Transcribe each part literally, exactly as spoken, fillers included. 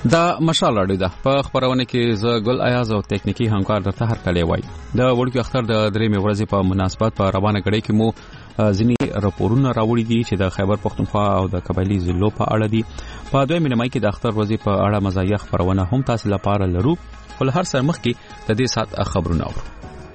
دا مشال اړې ده په خبرونه کې ز ګل ایاز او ټیکنیکی همکار درته هر کله وای د وړکو اختر د درې مې ورځې په مناسبت په روانه کړي کې مو ځینی راپورونه راوړي دي چې د خیبر پختونخوا او د قبایلی ضلعو په اړه دي. په دوی مې نمای کې د اختر ورځې په اړه مزایخ خبرونه هم تاسو لپاره لرو، ول هر سر مخ کې د دې سات خبرونه اورو.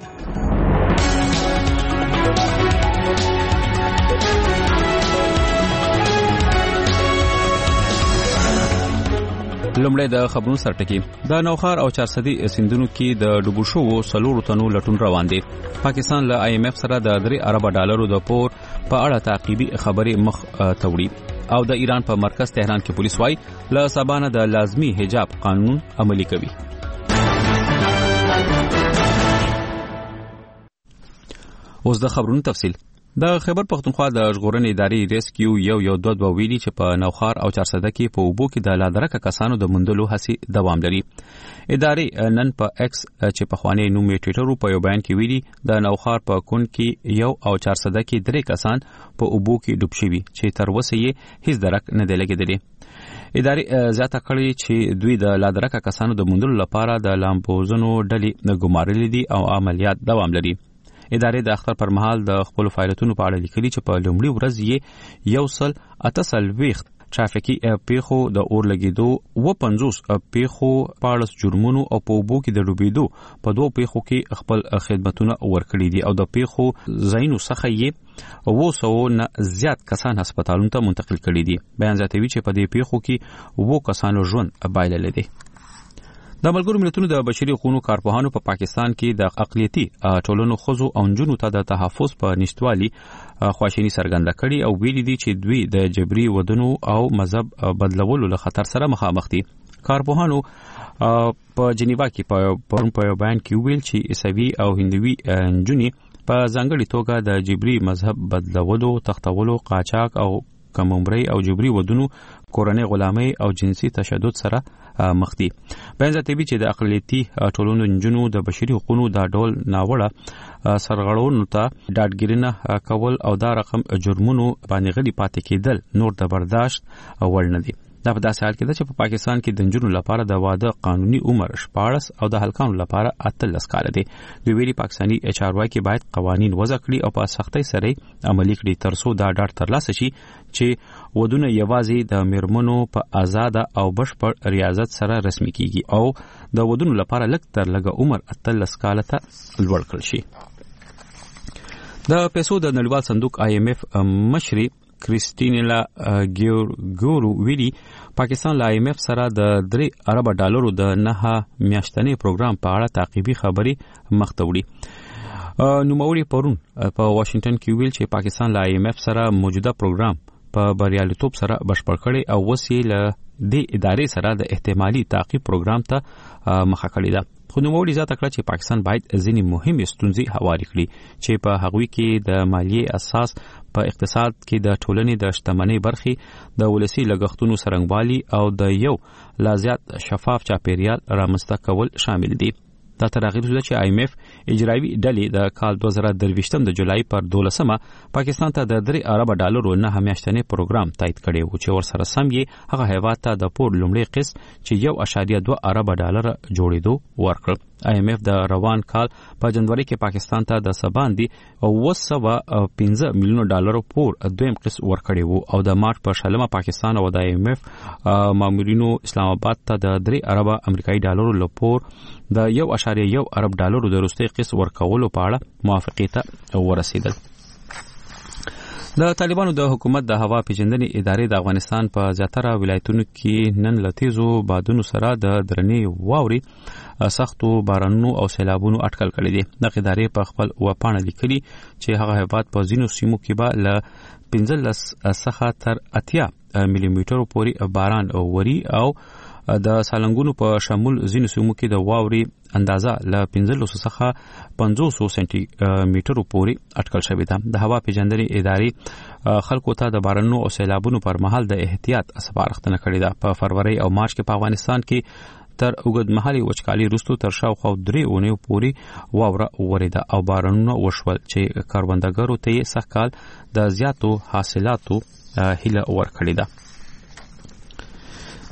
لومړی د خبرونو سرټکی د نوخار او چارسدي سیندونو کې د ډوبو شوو سلورو تنو لټون روان دي. پاکستان له آی ایم ایف سره د درې ارب ډالرو د پور په اړه تعقیبي خبرې مخ توړي او د ایران په مرکز تهران کې پولیس وايي له سبانه د لازمی حجاب قانون عملی کوي. اوس د خبرونو تفصیل. د خیبر پختونخوا د ژغورنې ادارې ریسکیو یو یو دوه دوه ویلي چې په نوخار او چارسده کې په اوبو کې د لادرکه کسانو د مندلو هڅې دوام لري. ادارې نن په ایکس چې په خوانی نوم یې ټویټر په یو بیان کې ویلي د نوخار په کون کې یو او چارسده کې درې کسان په اوبو کې ډوب شوي چې تر اوسه یې هیڅ درک نه دی لګیدلی. ادارې زیاته کړې چې دوی د لادرکه کسانو د مندلو لپاره د لامبوزنو ډلې ګمارلې دي او عملیات دوام لري. ادارې د اختر پر مهال د خپل فعالیتونو په اړه لیکلي چې په لومړي ورځ یې یو سل اتصل ویخت ترافیکي پیښو د اور لګیدو و پنځوس پیښو پاړس جرمونو او په اوبو کې د ډوبېدو په دوه پیښو کې خپل خدماتونه ورکړي دي او د پیښو ځایونو څخه یې و سو نه زیات کسان هسپتالونو ته منتقل کړي دي. بیان زیاتوي چې په دې پیښو کې و کسانو ژوند بایلل دي. د ملګرو ملتونو د بشري حقوقو کارپوهانو په پا پاکستان کې د اقلیتي ټولنو خزو او نجونو ته د تحفظ په نشټوالي خواشینی څرګنده کړي او ویلي دي چې دوی د جبري ودونو او مذهب بدلولو له خطر سره مخامخ دي. کارپوهانو په جنیوا کې په په بیان کې ویل چې عیسوي او هندوی نجونې په ځانګړي توګه د جبري مذهب بدلولو، تختولو، قاچاق او کممري او جبري ودونو، کورنۍ غلامۍ او جنسي تشدد سره مخ دي. بیان زیاتوي چې د اقلیتي ټولنو نجونو د بشري حقوقو د ډول ناوړه سرغړونو ته ډاډګیرنه کول او دا رقم جرمونو باندې غلي پاتې کېدل نور د برداشت وړ نه دي. دا په داسې حال کې ده چې په پاکستان کې د نجونو لپاره د واده قانوني عمر شپاړس او د هلکانو لپاره اتلس کاله دی. دوی ویلي پاکستاني چارواکي باید قوانین وضع کړي او په سختۍ سره عملي کړي ترڅو دا ډاډ ترلاسه شي چې ودونه یوازې د میرمنو په آزاد او بشپړ ریاضت سره رسمي کیږي او د ودونو لپاره لږ تر لږه عمر اتلس کاله ته لوړ کړل شي. د پیسو د نړیوال صندوق آی ایم ایف مشري کریسټینلا ګیورګورو ویلي پاکستان له آی ایم ایف سره د درې ارب ډالرو د نه میاشتنې پروګرام په اړه تعقیبي خبرې مخ ته وړي. نوموړي پرون په واشنگټن کې ویل چې پاکستان له آی ایم ایف سره موجوده پروګرام په بریالیتوب سره بشپړ کړي او وسیله له دې ادارې سره د احتمالي تعقیب پروګرام ته مخه کړې ده. خو نوموړي زیاته کړه چې پاکستان باید ځینې مهمې ستونزې هوارې کړي چې په هغوی کې د مالیې اساس په اقتصاد کې د ټولنې د شتمنۍ برخې د ولسي لګښتونو څرنګوالي او د یو لا زیات شفاف چاپیریال رامنځته کول شامل دي. دا تر هغې وروسته چې آی ایم ایف اجرایي ډلې د کال دوه زره درویشتم د جولای پر دولسمه پاکستان ته د درې ارب ډالرو نه میاشتنې پروګرام تایید کړی و چې ورسره سم یې هغه هیواد ته د پور لومړی قسط چې یو اشاریه دوه ارب ډالر جوړېدو ورکړ. آی ایم ایف د روان کال په جنوري کې پاکستان ته د سباندې اوه سوه پنځه میلیونه ډالر پور دویم قسط ورکړی وو او د مارچ په شلمه پاکستان او د آی ایم ایف مامورینو اسلام آباد ته د درې ارب امریکایي ډالرو لپور د یو اشاریه یو ارب ډالرو د وروستي قسط ورکولو په اړه موافقې ته ورسېدل. د طالبانو د حکومت د هوا پیژندنې ادارې د افغانستان په زیاتره ولایتونو کې نن له تیزو بادونو سره د درنې واورې، سختو بارانونو او سیلابونو اټکل کړي دي. دغه ادارې په خپل وپاڼه لیکلي چې هغه هیواد په ځینو سیمو کې به له پنځلس څخه تر اتیا ملي میټرو پورې باران ووري او د سالنګونو په شمول ځینو سیمو کې د واورې اندازه له پنځلس څخه پنځوس سانتي میټرو پورې اټکل شوې ده. د هوا پیژندنې ادارې خلکو ته د بارانونو او سیلابونو پر مهال د احتیاط سپارښتنه کړې ده. په فروری او مارچ کې په افغانستان کې تر اوږدمهالي وچکالي وروسته تر شاوخوا درې اونیو پورې واوره وریده او بارانونه وشول چې کروندګرو ته یې سږکال د زیاتو حاصلاتو هیله ورکړې ده.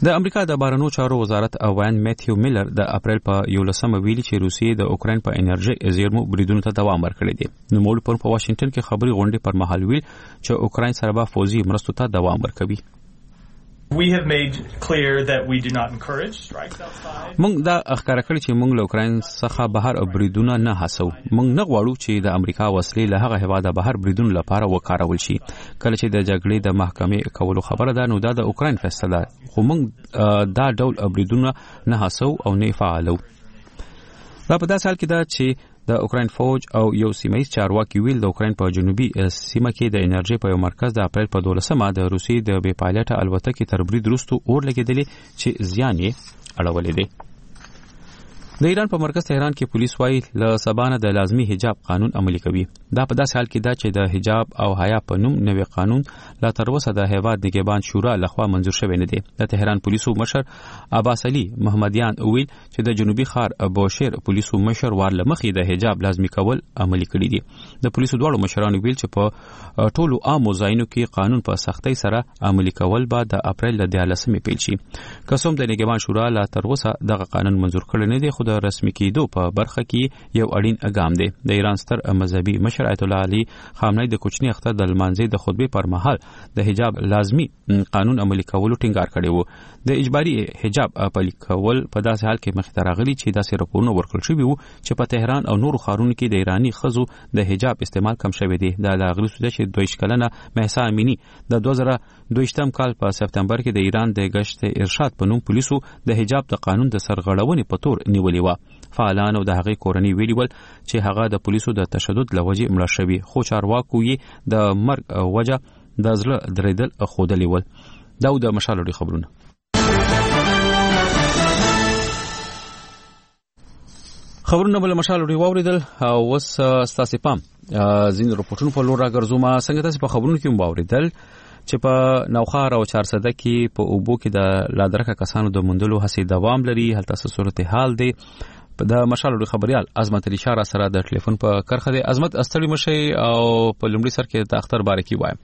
د امریکا د بهرنیو چارو وزارت اوان میتیو میلر د اپریل په یولسمه ویلي چې روسیې د اوکراین په انرژي زیرمو بریدونو ته دوام ورکړی دی. نو موږ په واشنگټن کې خبري غونډې پر مهال ویل چې اوکراین سره به فوزي مرستو ته دوام ورکوي. We have made clear that we do not encourage strikes outside. موږ دا ښکاره کړی چې موږ له اوکراین څخه بهر بریدونه نه هڅو. موږ نه غواړو چې د امریکا وسلې له هغه هیواده بهر بریدونو لپاره وکارول شي. کله چې د جګړې د محکمې کولو خبره ده نو دا د اوکراین فیصله ده. خو موږ دا ډول بریدونه نه هڅو او نه فعالو. دا په داسې حال کې ده چې د اوکراین فوج او یو سیمایي چارواکي ویل د اوکراین په جنوبي سیمه کې د انرژي په یو مرکز د اپریل په دولسمه د روسیې د بې پایلټه الوتکې تر برید وروسته اور لګېدلې چې زیان یې اړولی دی. د ایران په مرکز تهران کې پولیس وايي له سبانه د لازمي حجاب قانون عملي کوي. دا په داسې حال کې ده چې د حجاب او حیا په نوم نوې قانون لا تر اوسه د هیواد نگهبان شورا لخوا منظور شوی نه دی. د تهران پولیسو مشر عباس علي محمدیان ویل چې د جنوبي ښار بوشهر پولیسو مشر وارله مخې د حجاب لازمي کول عملي کړی دي. د پولیسو دواړو مشرانو ویل چې په ټولو عامو ځایونو کې قانون په سختۍ سره عملي کول به د اپریل د دیارلسمې پیل شي. قسم د نگهبان شورا لا تر اوسه دغه قانون منظور کړی نه دی، خو د رسمي کېدو په برخه کې یو اړین ګام دی. د ایران ستر مذهبي مشر آیت الله علي خامنه‌ای د کوچني اختر د لمانځي د خطبه پر مهال د حجاب لازمي قانون عملي کولو ټینګار کړی وو. د اجباري حجاب عملي کول په داسې حال کې مخ ته راغلي چې داسې راپورونه ورکړل شوي وو چې په تهران او نورو ښارونو کې د ایرانی ښځو د حجاب استعمال کم شوی دی. دا د غریسو چې دویش کلنه مهسا امینی د دوه زره دویشتم کال په سپتمبر کې د ایران د گشت ارشاد په نوم پولیسو د حجاب د قانون د سرغړونې په تور نیولې و. فعالان او د هغې کورنۍ ویلي ول چې هغه د پولیسو د تشدد له وجې مړه شوي، خو چارواکو یې د مرګ وجه د زړه درېدل ښودلي ول. دا د مشال وړي خبرونه. خبرونه بل مشال وړي واوریدل او اوس ستاسې پام ځینې رپورټونو په لور راګرځو. ما څنګه تاسې په خبرونو کې هم واوریدل چې په نوخار او چارسده کې په اوبو کې د لادرکه کسانو د موندلو هڅې دوام لري. هلته څه صورتحال دی؟ د مشال وړي خبريال عظمت علي شاه سره د ټلیفون په کرخه دی. عظمت استړي مشي او په لومړي سر کې د اختر بارکی وایم.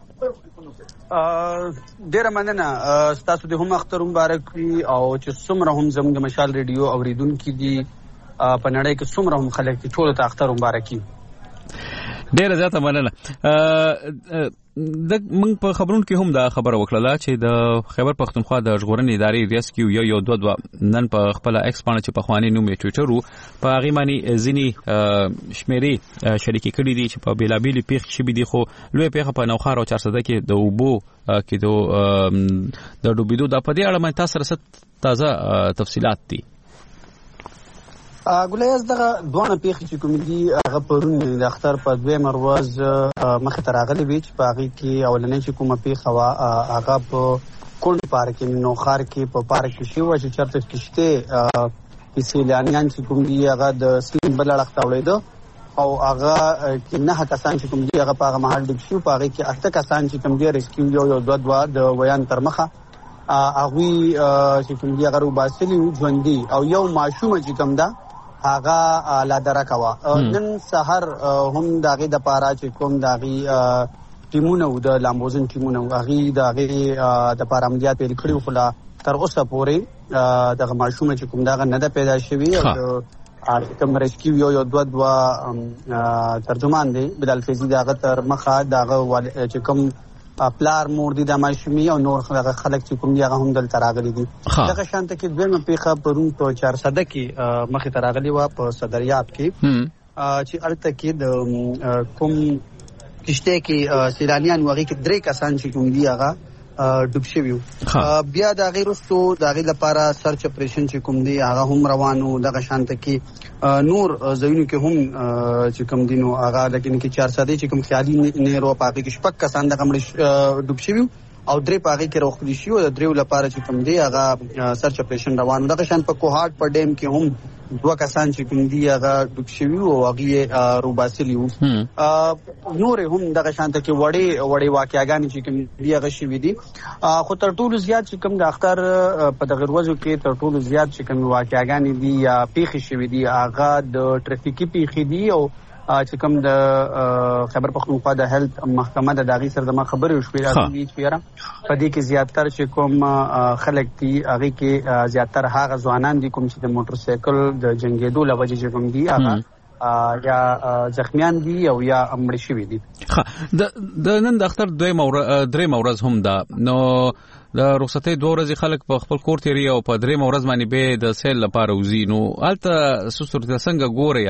ډیره مننه تاسو د هم اختر مبارک وي او چې څومره هم زموږ مشال ریډیو اوریدونکو دي په نړۍ کې څومره هم خلک دي ټول ته اختر مبارک وي. ډیره زیاته مننه. د موږ په خبرونو کې هم دا خبره وکړه چې د خیبر پختونخوا د ژغورنې ادارې ریسکیو یو یو دوه دوه نن په خپل ایکس باندې چې په خواني نوم یې ټویټر وو په هغه باندې ځینی شمیرې شریکې کړې دي چې په بیلابېلې پیښې شوي دي، خو لوی پیښه په نوخار او چارسده کې د اوبو کې د ډوبېدو د په دې اړه مې تاسو سره تازه تفصيلات دي. ګولیاز دغه دوه پیښې چې کوم دي هغه پرون د اختر په دویمه ورځ مخ ته راغلي وي چې په هغه کې اولنۍ چې کومه پیښه وه هغه په کونډ پارک کې نوخار کې په پارک کې شوه چې چېرته کښتۍ سیلانیان چې کوم دي هغه د سیند بل اړخ ته وړېده او هغه کې نهه کسان چې کوم دي هغه په هغه مهال ډوب شوي. په هغې کې اته کسان چې کوم دي ریسکیو یو یو دوه دوه د ویان تر مخه هغوی چې کوم دي هغه روباسلي وو ژوندي او یو ماشومه چې کوم ده هغه لا درکه وه. نن سهار هم د هغې دپاره چې کوم د هغې ټیمونه وو د لامبوزن ټیمونه وو هغې د هغې دپاره عملیات پیل کړي وو، خو لا تر اوسه پورې دغه ماشومه چې کوم دغه نه ده پیدا شوي. او کوم ریسکیو یو یو دوه دوه ترجمان دی بلال فیضي د هغه تر مخه د هغه چې کوم پلار مور دي د ماشومي او نور خلک چې کوم دي هغه هم دلته راغلي دي. دغه شانته کې دویمه پیښه پرون په چارسده کې مخې ته راغلي وه په صدریاب کې چې هلته کې د کوم کښتۍ کې سیلانیان وو هغې کې درې کسان چې کوم دي هغه ډوب شوي وو. بیا د هغې وروستو د هغې لپاره سرچ اپریشن چې کوم دی هغه هم روان و. دغه شانته کې نور ځایونو کې هم چې کوم دي نو هغه لکن کې چارسدې چې کوم خیالي نیرو په هغې کې شپږ کسان دغه مړه ډوب شوي او درې په هغې کې روغتلي شوي او د دریو لپاره چې کوم دی هغه سرچ اپریشن روان و. دغه شان په کوهاټ په ډیم کې هم دوه کسان چې کوم دي هغه ډوب شوي او هغې روباسلي وو. نورې هم دغه شانته کې وړې وړې واقعګانې چې کوم دي هغه شوي دي. خو تر ټولو زیات چې کوم د اختر په دغه ورځو کې تر ټولو زیات چې کوم واقعګانې دي یا پیښې شوي دي هغه د ټرافیکي پیښې دي او چې کوم د خیبر پختونخوا د هیلث محکمه د داغي سره د ما خبرې وشوې راځي چې یاره په دې کې زیاتره چې کوم خلک دي هغه کې زیاتره هغه ځوانان دي کوم چې د موټر سایکل د جنگیدو لوجه چې کوم دي هغه یا زخمیان دي او یا مړ شوي دي. ښه د نن د اختر دوی درې مورز هم ده نو د رخصتۍ دوه ورځې خلک په خپل کور تیری او په درې مورز باندې به د سیل لپاره وزي نو الته سوسورته څنګه ګوري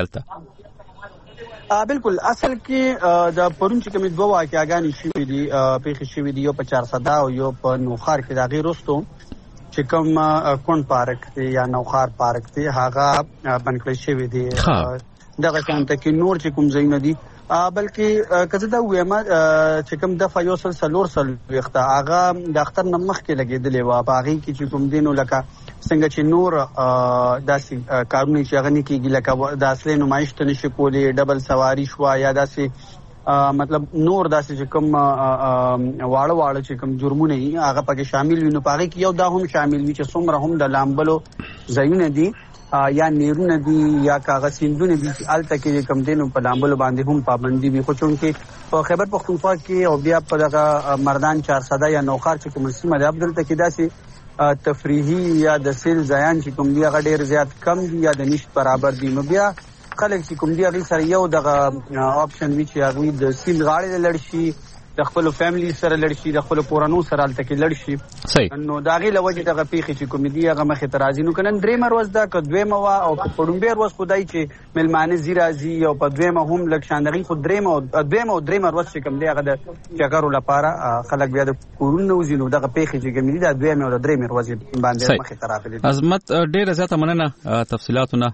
الته بالکل اصل کې د پرون چې کوم دوه واقعاګانې شوې دي پیښې شوې دي یو په چارسده او یو په نوخار کې د غیر وروستو چې کوم کون پارک دی یا نوخار پارک دی هغه بنکړل شوی دی دغه څنګه کې نور چې کوم ځای نه دي بلکې کزه دا وایم چې کوم د فیوسل سلور سل وخته هغه د اختر نمخ کې لګیدلې و باغی کې چې کوم دینو لکه څنګه چې نور داسې کارونه چې هغه نه کېږي لکه د اصلي نمایش ته نشي کولې ډبل سواری شو یا داسې مطلب نور داسې چې کوم واړه واړه چې کوم جرمونه یې هغه پکې شامل وي نو پاره کې یو دا هم شامل وي چې څومره هم د لامبلو ځایونه دي یا نیرونه دي یا کاغذ سیندونه دي الته کې کم دینو په لامبلو باندې هم پابندي وي خو چونکې په خیبر پختونخوا کې او بیا په دغه مردان چارسده یا نوخار چې کوم سیمه ده عبدالته کې داسې تفریحي یا د سیل ځایان چې کوم دی هغه ډیر زیات کم دي یا د نشت برابر دي نو بیا خلک چې کوم دی هغه سره یو دغه آپشن وی چې هغه د سیل غاړې لړ شي د خپل فیملی سره لړ شي د خپل کورانو سره الته کې لړ شي نو دا غي لوجه دغه پیخي چې کوم دی هغه مخه ترازی نو کنن درې مروز دا ک دوی موا او په پړومبیر ورځ خدای چې ملمانه زیرازي او په دوی مه هم لک شاندغي خو درې مو دوی مو درې مروز چې کوم دی هغه د چکرو لپاره خلک بیا د کورونو وزینو دغه پیخي چې کوم دی دا دوی مو درې مروز باندې مخه ترافل عظمت ډیره زیاته مننه تفصيلاتونه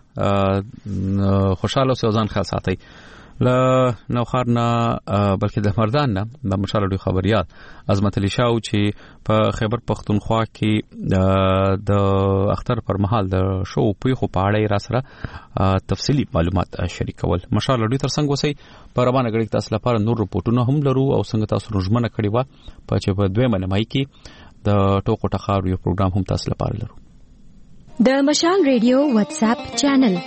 خوشاله او ځان خاص ساتي ل نوخار نه بلکې د مردان نه د مشال ډو خبريات عظمت علي شاو چې په خیبر پختونخوا کې د اختر پر مهال د شو پیخو په اړه را سره تفصيلي معلومات شریکول مشال ډو تر څنګه وسی په روانه غړي تاسو لپاره نور رپورټونه هم لرو او څنګه تاسو رجمنه کړی و په چې په دوه منمای کې د ټوکو ټخار یو پروګرام هم تاسو لپاره لرو د مشال ریډیو واتس اپ چینل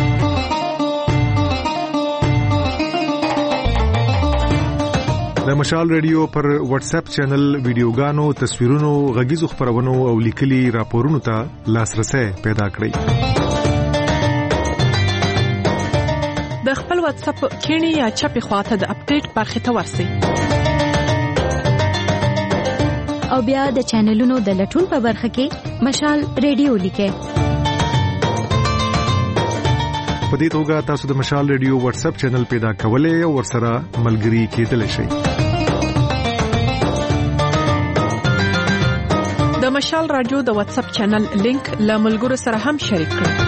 د مشال ریډیو پر واتس اپ چینل ویډیوګانو تصویرونو غږیزو خبرونو او لیکلي راپورونو ته لاسرسي پیدا کړئ د خپل واتس اپ کینی یا چپی خواته د اپډیټ برخه ته ورسئ او بیا د چینلونو د لټون په برخه کې مشال ریډیو لیکئ په دې توګه تاسو د مشال ریډیو واتس اپ چینل پیدا کولای او ورسره ملګري کېدلی شئ د مشال رادیو د واتس اپ چینل لینک له ملګرو سره هم شریک کړئ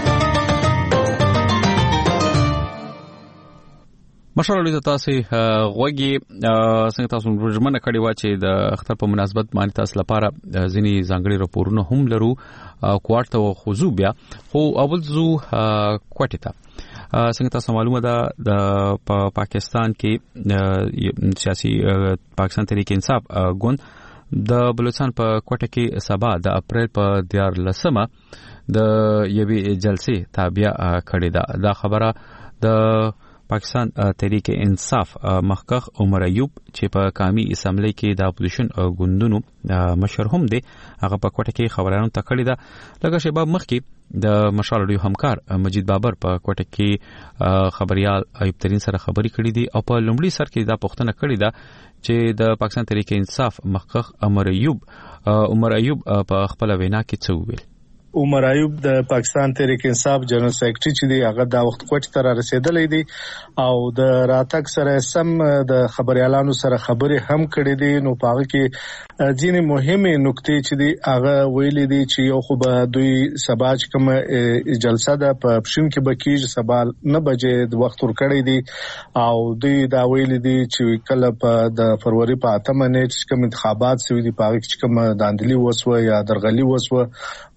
مشال رادیو تاسو غوږی څنګه تاسو ورجمنه کړی و چې د اختر په مناسبت باندې تاسو لپاره ځینی ځانګړي راپورونه هم لرو کوارټ او خصو بیا خو اول زو کوټه ته څنګه تاسو معلومه ده د پاکستان کې سیاسي پاکستان تحریک انصاف ګوند د بلوچستان په کوټه کې سبا د اپریل په دیار لسمه د یوې جلسې تابع کړې ده دا خبره د پاکستان تحریک انصاف مخکخ عمر ایوب چې په قومي اسمبلی کې د اپوزیشن ګوندونو مشر هم دی هغه په کوټه کې خبرانو تکړه ده لکه شباب مخکې د مشال ډیو همکار مجید بابر په کوټه کې خبريال ایوب ترين سره خبري کړې دي او په لومړي سر کې دا پوښتنه کړې ده چې د پاکستان تحریک انصاف مخکخ عمر ایوب عمر ایوب په خپل وینا کې څه ویل عمر ایوب د پاکستان تحریک انصاف جنرال سیکریټری چې دی هغه دا وخت کوټه ته رسیدلې دي او د راتګ سره سم د خبريالانو سره خبرې هم کړې دي نو پاغه کې ځینې مهمه نکتې چې دی هغه ویلې دي چې یو خو به دوی سبا چې کوم جلسه ده په پښین کې بکیږي سبا نه بجې د وخت ور کړې دي او دوی دا ویلې دي چې کله په د فروری په اتمه نه چې کوم انتخابات سوي دي پاغه کې کوم داندلی وسوه یا درغلي وسوه او بیا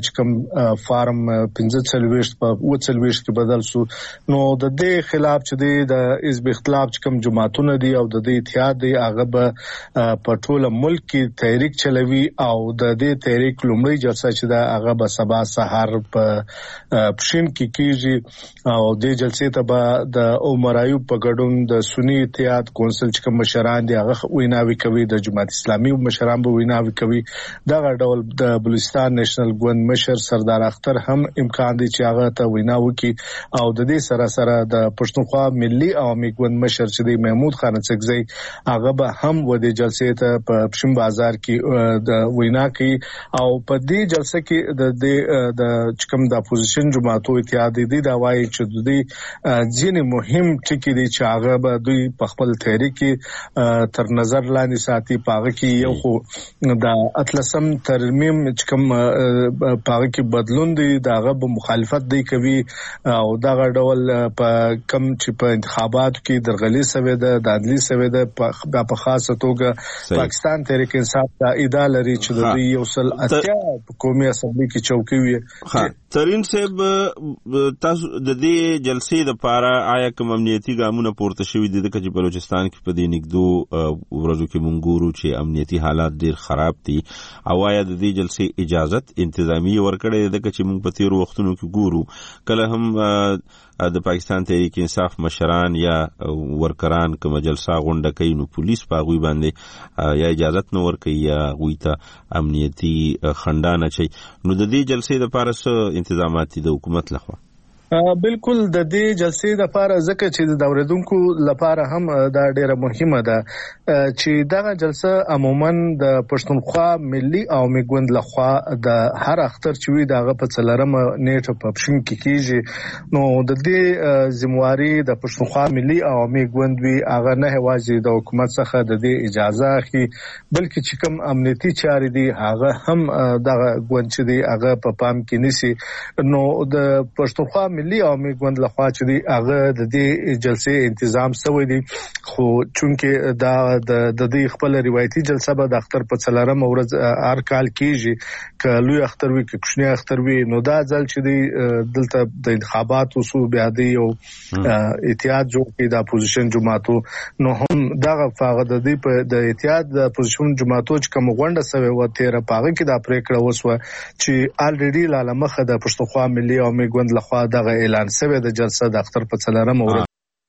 کوم فارم پنځه څلويشت په اوه څلويشت کې بدل شو نو د دې خلاف چې دی د حزب اختلاف کوم جماعتونه دي او د دې اتحاد دی هغه به په ټول ملک کې تحریک چلوي او د دې تحریک لومړی جلسه چې دا هغه به سبا سحر په پښین کې کیږي او د جلسې ته به د عمر ایوب په ګډون د سنی اتحاد کونسل چې کوم مشران دي هغه ویناوي کوي د جماعت اسلامي مشران به ویناوي کوي دا ډول د بلوچستان نېشنل ګوند مشر سردار اختر هم امکان دی چې هغه ته ویناوي کوي او د دې سره سره د پښتونخوا ملي عوامي ګوند مشر چې دی محمود خان څکزی هغه به هم و د جلسې ته په پښین بازار کې د وینا کوي او په دې جلسه کې د د کوم د اپوزیشن جماعتو اتحاد دي دا وایي چې د دې ځینې مهم ټکي دي چې هغه به دوی په خپل تحریک کې تر نظر لاندې ساتي پاغه کې یو خو د اتلسم ترمیم چې کوم پاغه کې بدلون دي داغه به مخالفت دی کوي او دغه ډول په کم چې په انتخاباتو کې درغلي سوي ده د عدلي سوي ده په خاصه توګه پاکستان تحریک انصاف دا ادعا لري چې د یو سل اتیا قومي اسمبلی کې چوکي وي ترين صاحب تاسو د دې جلسې لپاره آیا کوم امنیتي ګامونه پورته شوي دي چې بلوچستان کې په دې نګدو ورځو کې مونږ چې امنیتي حالات ډیر خراب دي او آیا د دې جلسې اجازت انتظامی ورکړې ده چې موږ په تیر وختونو کې ګورو کله هم د پاکستان تحریک انصاف مشران یا ورکران کوم جلسه غونډه کوي نو پولیس په غوي باندې یا اجازت نو ورکوي یا غوي ته امنیتي خندانه چي نو د دې جلسې لپاره څه انتظامات دي د حکومت لخوا بالکل د دې جلسې لپاره ځکه چې د اوریدونکو لپاره هم دا ډیره مهمه ده چې دغه جلسه عموما د پښتونخوا ملي عوامي ګوند لخوا د هر اختر چې وي دغه په څلرمه نیټه په پښین کې کیږي نو د دې ذمہواری د پښتونخوا ملي عوامي ګوند وی هغه نه هوازي د حکومت څخه د دې اجازه اخلي بلکې چې کوم امنیتي چارې دي هغه هم دغه ګوند چې دی هغه په پام کې نيسي نو د پښتونخوا ملي عوامي ګوند لخوا چې دی هغه د دې جلسې تنظیم شوی دی خو چونکه دا د دې خپل روایتي جلسه به د اختر په څلرم ورځ هر کال کیږي ک لوی اختر وی ک کوچنی اختر وی نو دا ځل چې دی دلته د انتخاباتو سو بیا دی او اتحاد جوړ کړي د اپوزیشن جماعتو نو هم دغه فاغه د دې په د اتحاد د اپوزیشن جماعتو چې کوم غونډه سوي و تیر پاغه کې د پریکړه وسوه چې الریډي لاله مخه د پښتونخوا ملي عوامي ګوند لخوا د اعلان شوی د جلسه د اختر په څلرم ورځ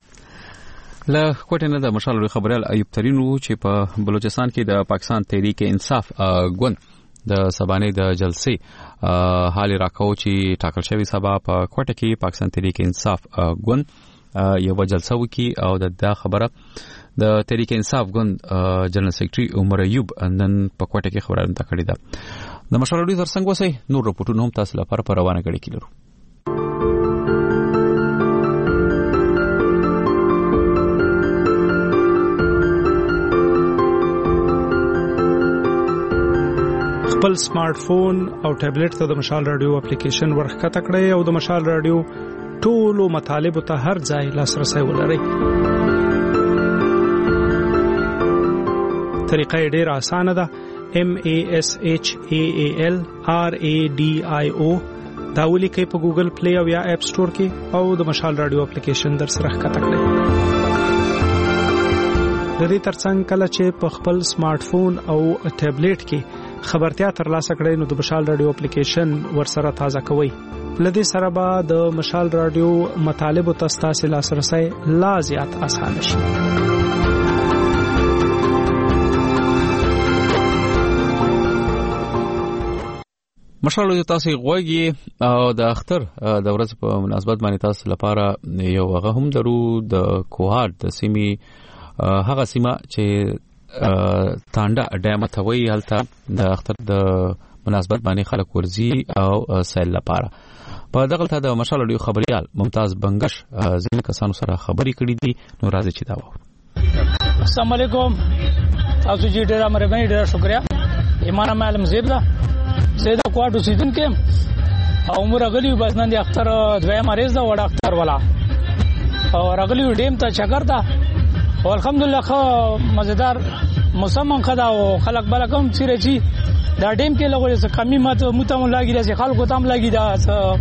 له کوټه نه د مشال خبريال ایوب ترين وو چې په بلوچستان کې د پاکستان تحریک انصاف ګوند د سبانه د جلسې حال راکاو چې ټاکل شوی سبا په کوټه کې پاکستان تحریک انصاف ګوند یو جلسه وکي او د خبره د تحریک انصاف ګوند جنرال سیکریټري عمر ایوب نن په کوټه کې خبرونه کړې ده د مشال ډیر څنګه وسی نور رپورټونه هم تاسو لپاره په روانه غړي کړو خپل سمارټ فون او ټابلیټ ته د مشال رادیو اپلیکیشن ورخکته کړئ او د مشال رادیو ټولو مطالب ته هر ځای لاسرسي ولرئ. طریقه ډیره اسانه ده. M A S H A A L R A D I O دا ولیکئ په ګوګل پلی او یا اپ سٹور کې او د مشال رادیو اپلیکیشن در سره ښکته کړئ. د دې ترڅنګ کله چې په خپل سمارټ فون او ټابلیټ کې خبرتیا ترلاسه کړئ نو د مشال رادیو اپلیکیشن ورسره تازه کوئ. لدې سره به د مشال رادیو مطالب ته ستاسو لاسرسي لا زیات اسانه شي. مشال رادیو تاسو غوږی او د اختر د ورځ په مناسبت باندې تاسو لپاره یو هغه هم درو د کوهار د سیمي هغه سیمه چې تانډه ډیمه ته وی هلته د اختر د مناسبت باندې خلک ورزي او سیل لپاره په دغه ته د مشال رادیو خبريال ممتاز بنگش ځینې کسانو سره خبري کړې دي نو راځي چې دا وو. السلام علیکم تاسو چې ډیره مهرباني ډیره شکریا. ایمان معلم زیب دا زید کوټو سیدن کې او عمر غلی بس نن د اختر دوی مریض دا وړ اختر والا او رغلی ډیم ته چکر دا او الحمدلله خو مزیدار موسم خدا او خلق بلکم چیرې چی دا ډیم کې لګول څه کمی ماته متم لاګی راځي خلکو تام لاګی دا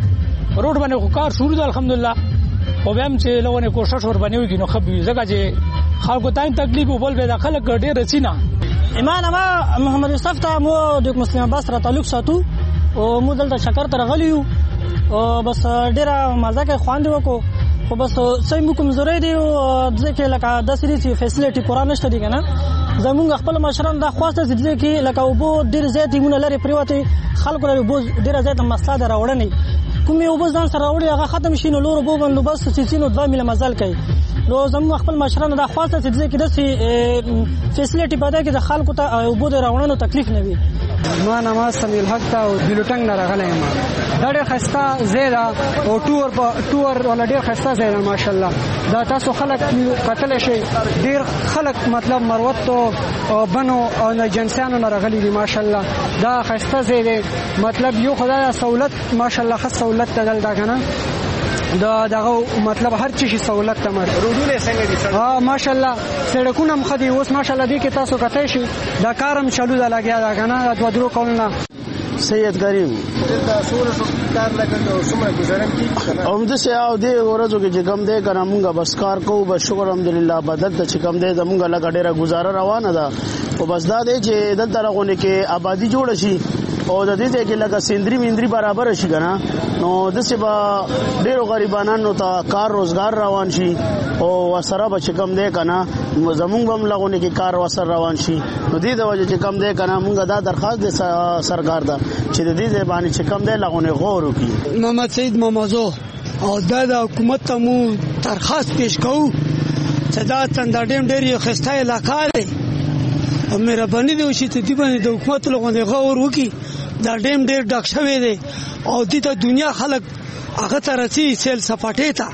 روډ باندې خو کار شروع ده الحمدلله خو به هم چې لغونه کوشش ور باندې وکړي نو خبي زګه چې خلکو ته تکلیف وبول به د خلک ډېر رسینا ایمان ما محمد یوسف ته مو د مسلم عباس سره تعلق ساتو او مو دلته شکر تر غلیو او بس ډېر مزه کې خواندې وکړو خو بس سې مو کوم زوري دی او ځکه لکه د سری فیسیلیټي پورا نشته دي کنه زمونږ خپل مشران دا خواسته چې کې لکه وبو ډېر زیات دیونه لري پریوته خلکو لري وبو ډېر زیات مسله دراوړنی کومې وبو ځان سره وړي هغه ختم شي نو لور وبو باندې بس چې سینو دوه میله مزل کوي نو زموږ خپل مشران دا خواسته چې کې د فیسیلیټي پیدا کې د خلکو ته وبو دراوړنو تکلیف نه وي ما نماز سمیل حق ته او بلوټنګ نه راغلی ما دا ډېر خسته زیاده او ټور په ټور ولا ډېر خسته زیاده ماشاءالله دا تاسو خلک قتل شي ډېر خلک مطلب مروت او بنو او نه جنسانو نه راغلي دي ماشاءالله دا خسته زیاده مطلب یو خدای سہولت ماشاءالله خاص سہولت ته دلته کنه دا دغه مطلب هر چی شي سہولت ته مر روډونه څنګه دي ها ماشاءالله سړکونه مخدي اوس ماشاءالله دي کې تاسو کته شي دا کارم چالو دا لګیا دا کنه د ودرو کولنه سید کریم دا سور کار لګل او سمه گزارم کی اوم د سه او دی ورځو کې چې کم دی کنه مونږه بس کار کوو بس شکر الحمدلله بدل ته چې کم دی زمونږه لګ ډیره گزاره روانه ده او بس دا دی چې دلته راغونه کې آبادی جوړ شي او د دې کې لګه سندري مندري برابر شي کنه نو د څه با ډیرو غریبانو ته کار روزګار روان شي او وسره به کم دی کنه زمونږ هم لغونه کې کار وسره روان شي نو دې د وجه چې کم دی کنه مونږه دا درخواست د سرکار ته چې د دې ځبانه چې کم دی لغونه غور وکړي. محمد سید ممازو او د حکومت ته مو درخواست پیش کوو چې دا څنګه ډېر ډېر خسته علاقې دي او مهرباني دی چې دې باندې د حکومت لغونه غور وکړي دا ډېر ډېر ډک شوی دی او د دنیا خلک هغه ته رسي سیل سپاټې ته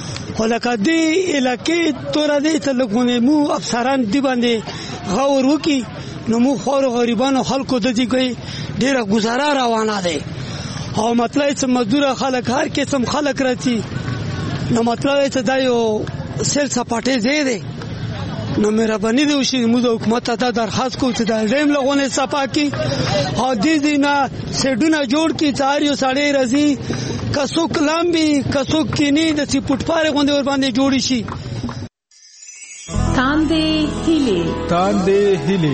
ولکه دې علاقې تور دې ته لګونه مو افسران دی باندې غور وکړي نو مو خور غریبانو خلکو د دې کوي ډېر گزاره روانه ده او مطلب چې مزدور خلک هر قسم خلک راځي نو مطلب چې دا یو سیل سپاټې دی دی نو مهرباني دی چې موږ د حکومت ته درخواست کوو چې دا ډیم لغونه صفا کړي او دې دینه سډونه جوړ کړي چې یو سړی راځي کسو کلام به کسو کینی د سی پټپاره غونډه ور باندې جوړی شي. تاندې هیلي تاندې هیلي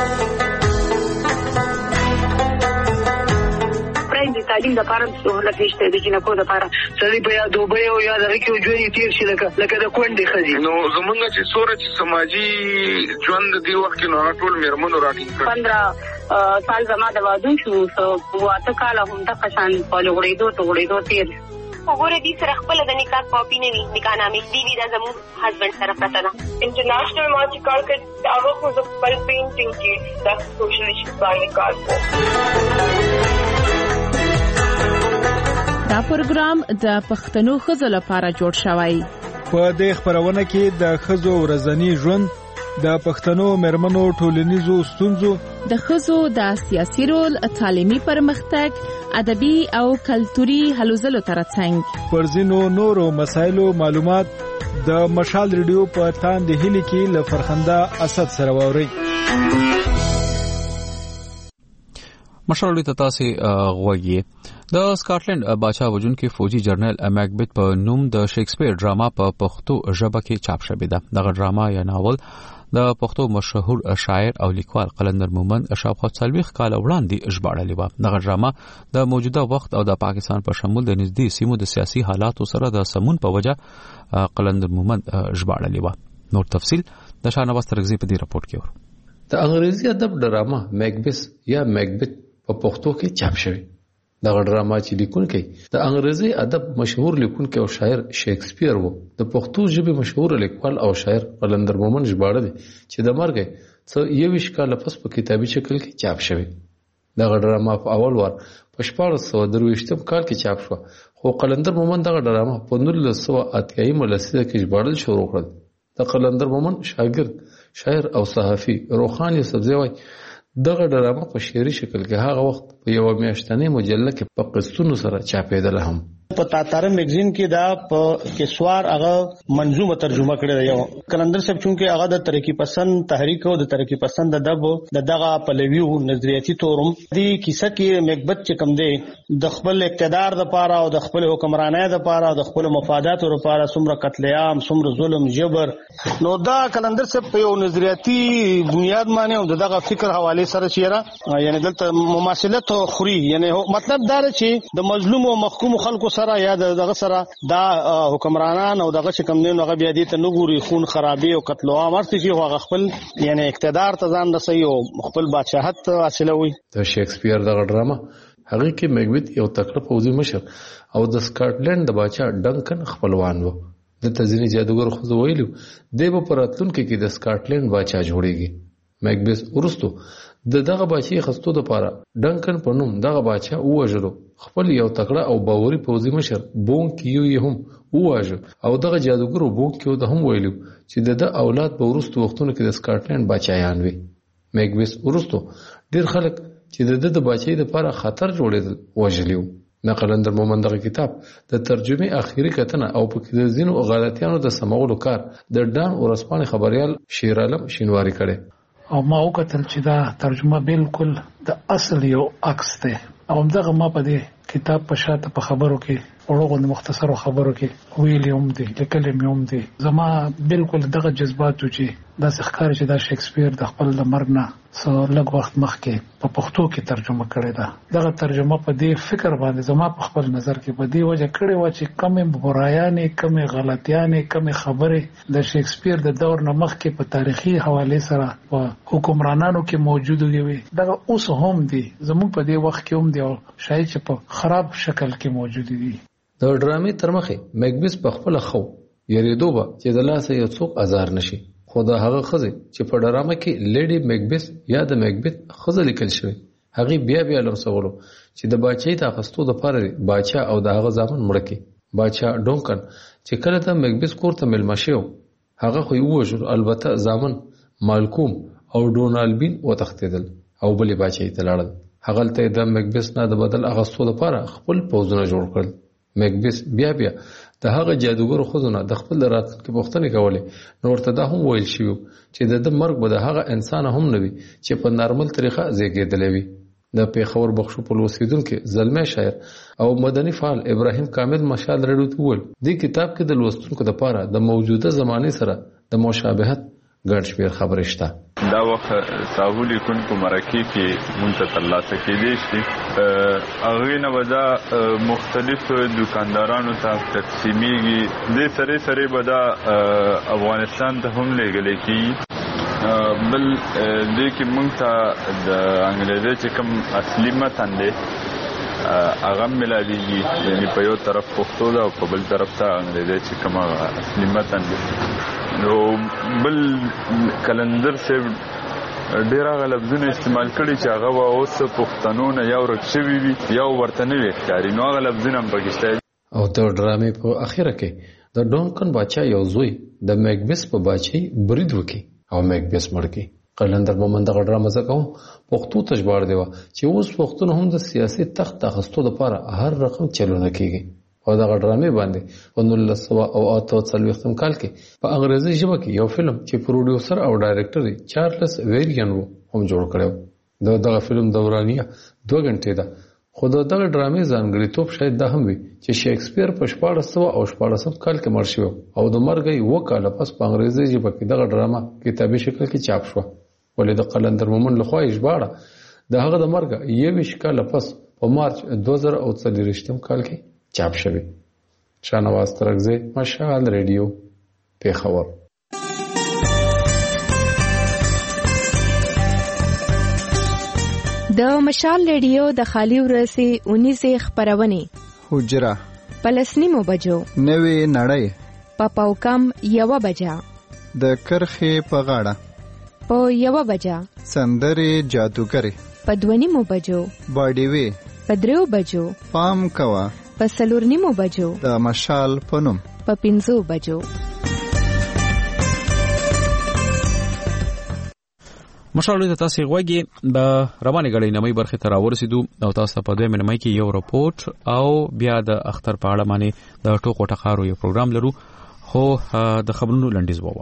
تعلیم د پاره سہولت نشته د جنکو د پاره سړي په یاد دوبه او یاد راکې ژوند تیر شي لکه لکه د کونډې خزي نو زمونږ چې سورج سماجی ژوند دی وخت نو ټول میرمنو راټینګ پندرہ سال زما د واده شو سو واته کال هم د قشان په لوړېدو ته وړېدو تیر وګوره دې سره خپل د نکاح کاپی نه وي نکاح نامې دی وی دا زموږ هسبند سره پته ده انټرنیشنل مارچ کار کې هغه خو د خپل پینټینګ کې د سوشل ایشوز باندې کار کوي. دا پروګرام د پښتنو ښځو لپاره جوړ شوی. په دې خبرونه کې د ښځو ورځنی ژوند د پښتنو مرمنو ټولنیزو ستونزو د ښځو د سیاسي رول تعلیمي پرمختګ ادبي او کلتوري هلو ځلو ترڅنګ پر ځینو نورو مسایلو معلومات د مشال ریډیو په تاندې هلي کې ل فرخنده اسد سره ووري. مشال ریډیو ته تاسو غوږی د سکاټلند باچا وجون کې فوجي جرنل میکبت په نوم د شکسپیر ډراما په پښتو ژبه کې چاپ شوې ده. دغه ډراما یا ناول د پښتو مشهور شاعر او لیکوال قلندر مومند شاوخوا څلوېښت کاله وړاندې ژباړلې وه. دغه ډراما د موجوده وخت او د پاکستان په شمول د نږدې سیمو د سیاسي حالاتو سره د سمون په وجه قلندر مومند ژباړلې وه. نور تفصیل د شاهنواز ترغزي په دې راپورټ کې ورو. د انګریزي ادب ډراما میکبت یا میکبت په پښتو کې چاپ شوی. دغه ډراما چې لیکونکی د انګریزي ادب مشهور لیکونکی او شاعر شکسپیر وو. د پښتو ژبې مشهور لیکوال او شاعر قلندر مومند ژباړلی چې د مرګ څه یویشت کاله پس په کتابي شکل کې چاپ شوی. دغه ډراما په اول وار په شپاړس سوه درویشتم کال کې چاپ شو خو قلندر مومند دغه ډراما په نولس سوه اتیایمه لسیزه کې ژباړل شروع کړل. د قلندر مومند شاګرد شاعر او صحافي روخان یوسفزی وایي دغه ډراما په شعري شکل کې هغه وخت په یو میاشتنۍ مجله کې په قسطونو سره چاپېدل هم. په تاتاره میگزین کې دا په کسوار هغه منظومه ترجمه کړې ده. یو کلندر صاحب چونکه هغه د ترقی پسند تحریک او د ترقی پسند د دبو د دغه پلویو نظریاتي تورم دی کیسه کې مکبت چې کم دی د خپل اقتدار د پاره او د خپل حکمرانۍ د پاره او د خپل مفاداتو لپاره څومره قتل عام څومره ظلم جبر نو دا کلندر صاحب په یو نظریاتي بنیاد باندې او دغه فکر حواله سره چیرې یعنی دلته مماثلت خوري یعنی مطلب دا چې د مظلوم او محکوم خلکو سره یا دغه سره دا حکمرانان او دغه چې کم نه هغه بیا دې ته نګوري خون خرابي او قتل عام ورته چې هغه خپل یعنی اقتدار ته ځان رسي او خپل بادشاہت حاصلوي. د شیکسپیر دغه ډرامه هغه کې میگویت یو تکړه پوځي مشر او د سکاټلند د بادشاہ ډنکن خپلوان وو. د تزینی جادوګر خو ویلو دی په پراتلونکو کې د سکاټلند بادشاہ جوړیږي. میگبس ورستو د دغه بادشاہ خستو د پاره ډنکن په نوم دغه بادشاہ وژلو. خپل یو تکړه او باوري پوځي مشر بون کیو یې هم وواژه او دغه جادوګر بون کیو د هم ویلو چې د اولاد په ورستو وختونو کې د سکاټلند بادشاہان وي. میگبس ورستو ډیر خلک چې د د بادشاہي لپاره خطر جوړېدل وژلیو. نقلندر مومند دغه کتاب د ترجمه اخیری کتنه او په کې د زینو غلطیانو د سمولو کار د ډان ورسپانې خبريال شیر عالم شینواری کړي او ما وکتل چې دا ترجمه بالکل د اصل یو عکس ده. او دغه ما په دې کتاب په شاته په خبرو کې ورغون مختصر خبرو کې ویلیوم دی لیکل میوم دی زما بالکل دغه جذبات چې دا ښکار چې دا شیکسپیر د خپل مرګ نه سو لږ وخت مخکې په پښتو کې ترجمه کړې ده. دغه ترجمه په دې فکر باندې زما په خپل نظر کې په دې وجه کړې و چې کمې برایانې کمې غلطیانې کمې خبرې د شیکسپیر د دور نه مخکې په تاریخي حواله سره په حکمرانانو کې موجود وي دغه اوس هم دي زموږ په دې وخت کې هم دي او شاید چې په خراب شکل کې موجود دي. د ډرامې تر مخه میگبس په خپل خو یریدو به چې د لاسه یو څوک ازار نشي. خو دا هغه خزه چې په ډرامه کې لیډي میگبس یا د میگبت خزه لیکل شوی هغه بیا بیا لمسولو چې د بادشاہي د اخستو د پاره بادشاہ او د هغه ځامن مړ کی. بادشاہ ډونکن چې کله د میگبس کور ته ملما شو هغه خو یو وژل البته ځامن مالکوم او ډونالبین وتختیدل او بلې بادشاہي ته لاړل. هغه ته د میگبس نه د بدل اخستو د پاره خپل پوزونه جوړ کړل. میگبس بیا بیا د هغه جادوګر خودونه د خپل راتلونکي پوښتنه کولې نو ورته دا هم ویل شي چې د مرګ به د هغه انسان هم نه وي چې په نارمل طریقه زیږیدلی وي. د پیښور بخشو په لوستیدونکو زلمی شاعر او مدني فعال ابراهیم کامل مشال رډو ول د کتاب کې د لوستونکو لپاره د موجوده زمانه سره د مشابهت ګډ شمیر خبرې شته. دا وخت ساحولي کون په مرکه کې مونږ ته ترلاسه کېدې شي هغه نه ودا مختلف دکاندارانو ته تقسیمیږي د سره سره ودا افغانستان ته هم لګلې کی بل د کې مونږ ته د انګلیزي چې کوم اصلي متن دی هغه ملایږي یعنی په یو طرف پښتو دا او په بل طرف ته انګلیزي چې کوم اصلي متن دی. نو بل کلندر سے ډیر هغه لفظونه استعمال کړي چې هغه اوس پښتنو نه یو رکشوي وي یو ورته نه وي ښکاري نو هغه لفظونه هم پکې. او د ډرامې په اخیره کې د ډونکن بادشاہ یو زوی د میگبس په بادشاہي برید وکړي او میگبس مړ کړي. قلندر مومند دغه ډرامه زکه پښتو ته ژباړ دی چې اوس پښتون هم د سیاسي تخت اخستو لپاره هر رقم چلونه کوي. او دغه ډرامې باندې په نولس سوه او اته څلوېښتم کال کې په انګریزي ژبه کې یو فلم چې پروډوسر او ډایرکټر دی چارلس ویریان وو هم جوړ کړو. د دغه فلم دورانیه دوه غنټې ده. خو دغه ډرامې ځانګړیتوب شاید دا هم وي چې شیکسپیر په شپاړس سوه او شپاړسم کال کې مړ شو او د مرګ یې اووه کاله پس په انګریزي ژبه کې دغه ډرامه کتابي شکل کې چاپ شوه. ولې د قلندر مومند لخوا یې ژباړه د هغه د مرګ یوویشت کاله پس په مارچ دوه زره او څلوېښتم کال کې چاپ شوی. شاهنواز ترکزی مشال ریډیو پیښور. د مشال ریډیو د خالی ورسي اونیزه خبرونه حجره پلسنیمو بجو نوې نړۍ په پاوکم یو بجا د کرخې په غاړه په یو بجا سندرې جادوګرې په دونیمو بجو باډي وی په درو بجو پام کوا په سلورنیمو بجو د مشال پنوم په پنځو بجو. مشالو ته تاسو غوږی د رواني غړې نمې برخه تر ورسېدو او تاسو په دې منمای کې یو رپورت او بیا د اختر په اړه باندې د ټوکو ټکارو یو پروګرام لرو خو د خبرونو لنډیز وو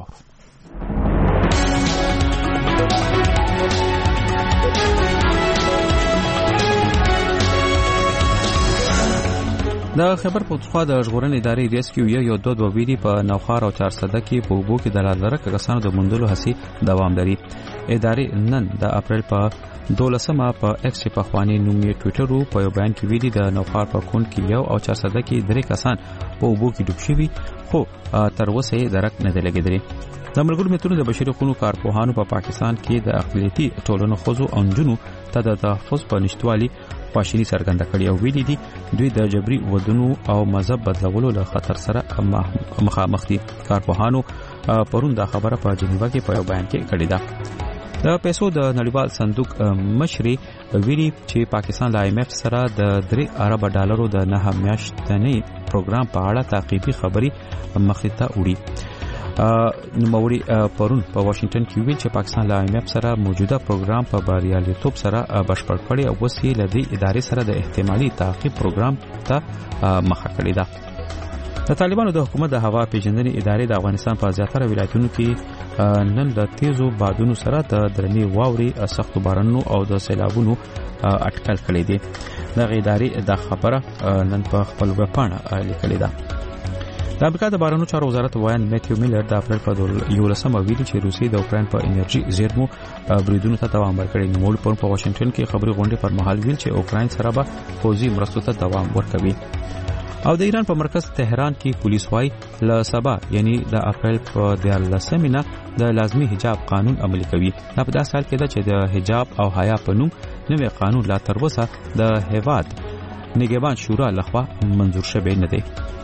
د خبر پښتونخوا د ژغورنې ادارې ریسکیو یو یو دوه ویلي په نوخار او چارسده کې په وبو کې د لادرک کسانو د مندلو هڅې دوام لري. ادارې نن د اپریل په دولسمه په ایکس په خواني نومي ټوئیټر په یو بیان کې ویلي د نوخار په کون کې یو او چارسده کې درې کسان په وبو کې ډوب شوي خو تر اوسه درک نه دی لګیدلی. د ملګرو ملتونو د بشري حقوقو کارپوهانو په پا پاکستان کې د اقلیتي ټولنو خوځو او نجونو ته د تحفظ په نشټوالي خواشینی څرګنده کړې او ویلي دي دوی د جبري ودونو او مذهب بدلولو له خطر سره مخامخ دي. کارپوهانو پرون دا خبره په جنیوا کې په یو بیان کې کړې ده. د پیسو د نړیوال صندوق مشري ویلي چې پاکستان له آی ایم ایف سره د درې ارب ډالرو د نه میاشتنی پروګرام په اړه تعقیبي خبري مخې ته وړي. نوموړي پرون په واشنگټن کې ویل چې پاکستان له آی ایم ایف سره موجوده پروګرام په بریالیتوب سره بشپړ کړي او وسیله له دې ادارې سره د احتمالي تعقیب پروګرام ته مخه کړې ده. د طالبانو د حکومت د هوا پیژندنې ادارې د افغانستان په زیاتره ولایتونو کې نن د تیزو بادونو سره د درنې واوري سختو بارانونو او د سیلابونو اټکل کړي دي. دغه ادارې د خبره نن په خپل ویبپاڼه لیکلې ده. د امریکا د بارانو چارو وزارت وایان میتیو میلر د اپریل په یولسمه ویلي چې روسیې د اوکراین په انرژي زیرمو بریدونو ته دوام ورکړي. نوموړي پرون په واشنگټن کې خبري غونډې پر مهال ویل چې اوکراین سره به پوځي مرستو ته دوام ورکوي. او د ایران په مرکز تهران کې پولیس وايي ل سبا یعنی د اپریل په دیارلسمه نه د لازمي حجاب قانون عملي کوي. دا په داسې حال کې ده چې د حجاب او حیا په نوم نوې قانون لا تر اوسه د هیواد نگهبان شورا لخوا منظور شوی نه دی.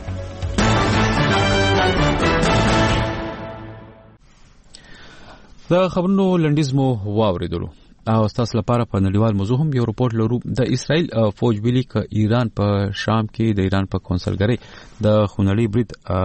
د خبرونو لنډیز مو واوریدلو او تاسو لپاره په نړیوال موضوع هم یو رپورت لرو. د اسرائیل فوج ویلي ک ایران په شام کې د ایران په کونسلګری د خونړی برید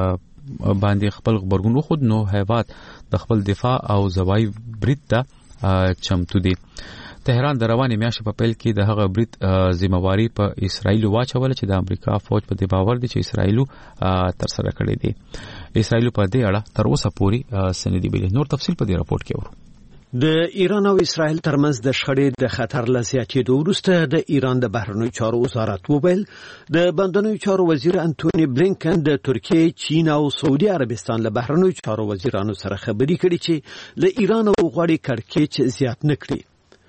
باندې خپل خبرګون خود نو هیواد د خپل دفاع او زوای برید ته چمتو دي. تهران د رواني میاشتې په پیل کې د هغه برید ذمہواری په اسرائیل واچول چې د امریکا فوج په دی باور دي چې اسرائیل تر سره کړی دی. اسرائیل په دې اړه تر اوسه پورې سندې بل نور تفصیل په دې رپورت کې ورو. د ایران او اسرائیل ترمنځ د شخړې د خطر لزیاتېدو وروسته د ایران د بهرنیو چارو وزارت وویل د بندنوي چارو وزیر انټونی بلینکن د ترکیه، چین او سعودي عربستان له بهرنیو چارو وزیرانو سره خبرې کړې چې له ایران او غواړي کړکېچ زیات نکړي.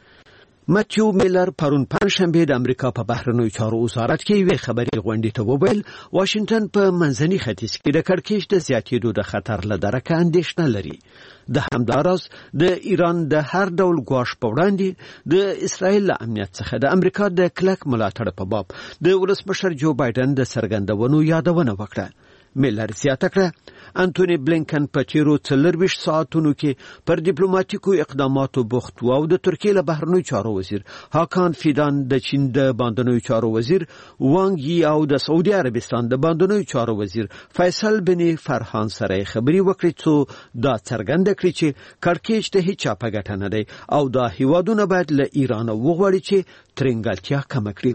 ماتیو میلر پرون پنځشنبه د امریکا په بهرنیو چارو وزارت کې یوه خبري غونډې ته وویل واشنگټن په منځني ختیځ کې د کړکېچ د زیاتېدو د خطر له درکه اندېښنه لري. د همداراز د ایران د هر ډول ګواښ په وړاندې د اسرائیل له امنیت څخه د امریکا د کلک ملاتړ په باب د ولسمشر جو بایدن د څرګندونو یادونه وکړه. میلر زیاته کړه انټونی بلینکن په تیرو څلورویشت ساعتونو کې پر ډیپلوماټیکو اقداماتو بوخت و او د ترکیه له بهرنیو چارو وزیر هاکان فیدان، د چین د باندنیو چارو وزیر وانګ یی او د سعودي عربستان د باندنیو چارو وزیر فیصل بن فرحان سره خبري وکړي څو دا څرګنده کړي چې کړکېچ ته هیڅ په ګټه نه دی او دا هیوادونه باید له ایران وغواړي چې ترنګلتیا کم کړي.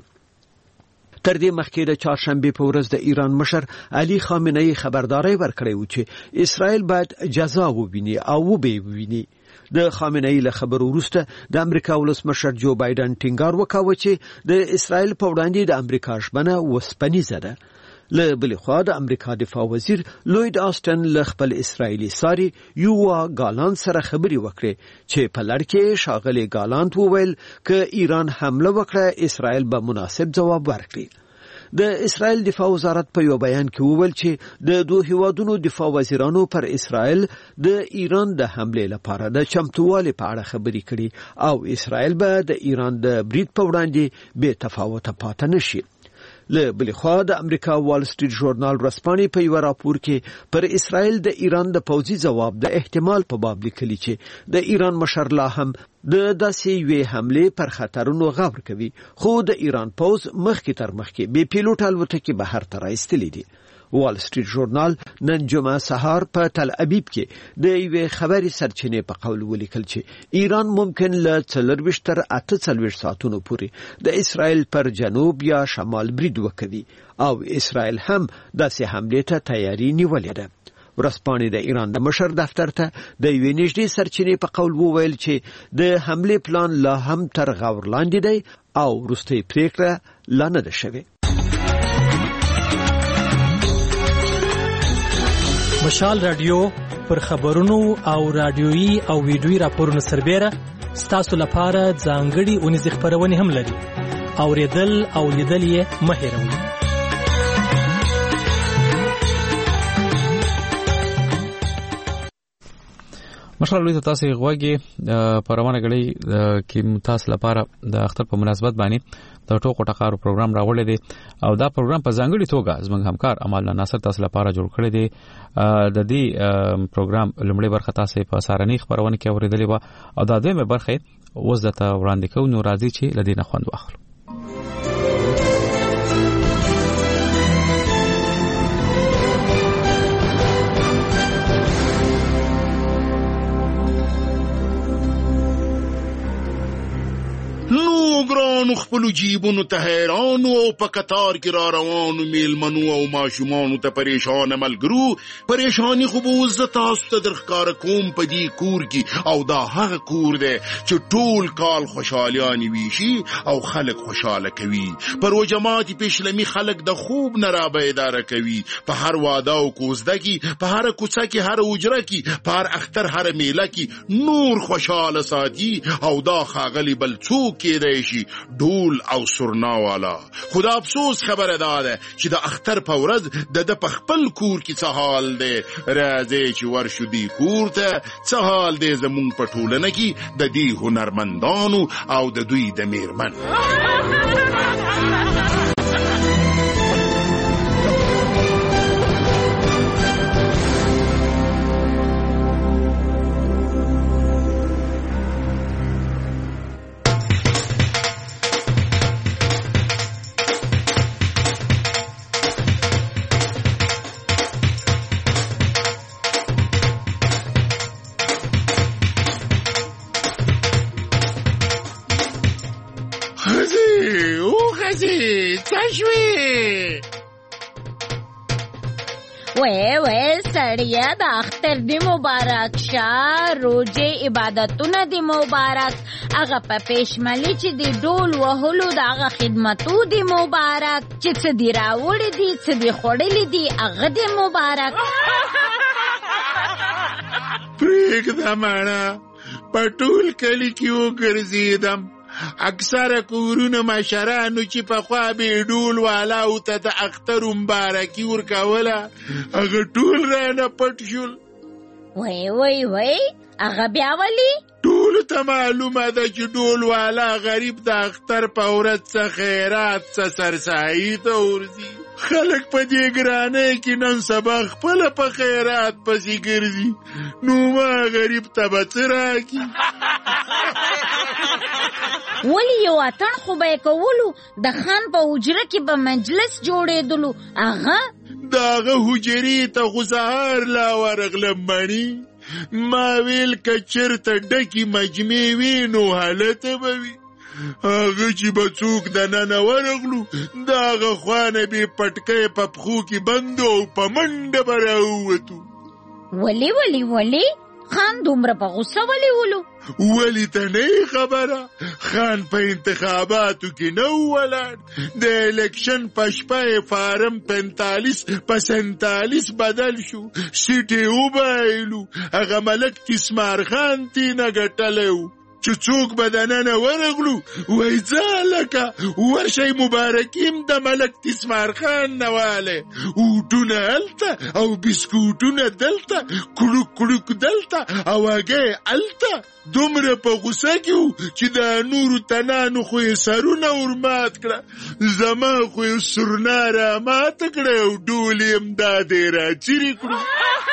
تر دې مخکې د چهارشنبه په ورځ د ایران مشر علي خامنه‌ای خبرداري ورکړې و چې اسرائیل باید جزا وویني او وبې وویني. د خامنه‌ای له خبرو وروسته د امریکا ولسمشر جو بایدن ټینګار وکاوه چې د اسرائیل په وړاندې د امریکا ژمنه وسپنیزه ده. له بل خوا د امریکا دفاع وزیر لوید آستن له خپل اسرائیلي ساري یووا ګالانت سره خبري وکړي چې په لړ کې شاغلي ګالانت وویل ک ایران حمله وکړه اسرائیل به مناسب جواب ورکړي. د اسرائیل دفاع وزارت په یو بیان کې وویل چې د دوه هیوادونو دفاع وزیرانو پر اسرائیل د ایران د حمله لپاره د چمتووالي په اړه خبري کړي او اسرائیل به د ایران د برید په وړاندې بے تفاوت پاتې نشي. له بل خوا د امریکا وال سټریټ ژورنال رسپانې په یو راپور کې پر اسرائیل د ایران د پوځي ځواب د احتمال په باب لیکلي چې د ایران مشر لا هم د داسې یوې حمله پر خطرونو غبر کوي خو د ایران پوځ مخکې تر مخکې بې پیلوټ الوتکې بهر ته راایستلې دي. وال سټریټ ژورنال نن جمعه سهار په تل ابیب کې د یوې خبري سرچینې په قول ولیکل چې ایران ممکن له څلور تر اته څلور ساعتونو پورې د اسرائیل پر جنوب یا شمال برید وکړي او اسرائیل هم داسې حمله ته تیاری نیولې ده. ورځپاڼې د ایران د مشر دفتر ته د یوې نږدې سرچینې په قول وویل چې د حمله پلان لا هم تر غور لاندې دی او وروستۍ پریکړه لا نه ده شوې. مشال رادیو پر خبرونو او رادیويي او ویډیويي راپورونو سربېره ستاسو لپاره ځانګړي اونیزې خبرونه هم لري. اوریدل او لیدل یې مه هېروئ. مشال لوی تاسو غوږی په روانه غړي کې تاسو لپاره د اختر په مناسبت باندې د ټوکو ټکارو پروګرام راوړل دي او دا پروګرام په ځانګړي توګه زموږ همکار امال ناصر تاسو لپاره جوړ کړی دی. د دې پروګرام لومړی برخه تاسو په سارنی خبرونه کې اوریدلې و او دا دویمه برخه اوس د تا وړاندې کوو. نو راځي چې لدینه خوند واخلو. نو ګرانو خپلو جیبونو ته حیرانو او په قطار کې را روانو میلمنو او ماشومانو ته پریشان ملګرو. پریشانی خو به اوس زه تاسو ته درښکاره کوم په دې کور کې، او دا هغه کور دی چې ټول کال خوشحالیانې ویشي او خلک خوشحاله کوي. په روژه ماتي پیشلمي خلک د خوب نه رابیداره کوي. په هر واده او کوزده کې، په هر کوڅه کې، هر حجره کې، په هر اختر، هر میله کې نور خوشحاله ساتي. او دا ښاغلي بل څوک کېدای شي ډول او سرنا والا. خدا افسوس خبره ده چې د اختر په ورځ د د په خپل کور کې څه حال دی. راځي چې ورشو دی کور ته څه حال دی زمونږ په ټولنه کې د دې هنرمندانو او د دوی د میرمن. وې وې سړیا د اختر دی مبارک شه، روزه عبادتونه دی مبارک، هغه په پېشملي چې دی ډول وهلو د هغه خدمتو دی مبارک، چې څه دی راوړي دي څه دی خوړلي دي هغه دی مبارک. پرېږده ماڼه په ټول کلي کې وګرځېدم. اکثره کورونه مشرانو چې پخوا به ډول والاو ته د اختر مبارکي ورکوله هغه ټول رانه پټ شول. وای وای وای هغه بیا ولي؟ ټولو ته معلومه ده چې ډول والا غریب د اختر په ورځ څه خیرات څه سرسایي ته ورځي. خلک په دې ګرانۍ کې نن سبا خپله په خیرات پسې ګرځي، نو ما غریب ته به څه راکړي؟ ولی یو اتڼ خو به یې کولو، د خان په حجره کې به مجلس جوړېدلو. هغه د هغه حجرې ته خو سهار لا ورغلم مڼي. ما ویل که چېرته ډکې مجمې وي نو هلته به وي. هغه چې به څوک دننه ورغلو د هغه خوا نه بې پټکی په پښو کې بند او په منډه به راووتو. ولې ولې ولې خان دومره په غوسه ولې ولو؟ ولی ته نه خبره؟ خان په انتخاباتو کې نه ولاړ. د الیکشن په شپه فارم پنتالیس په سنتالیس بدل شو، سیټ یې وبایلو. هغه ملک تسمار خان تینه ګټلی و چې څوک به دننه ورغلو وایي ځه لکه ورشئ مبارکیم د ملک تسمار خان نه والی. اوټونه هلته او بسکوټونه دلته، کړوک کړوک دلته او هګۍ هلته. دومره په غوسه کې و چې د نورو تنانو خو یې سرونه ورمات کړه، زما خو یې سرنا راماته کړه او ډول یې امدادې راچیرې کړو.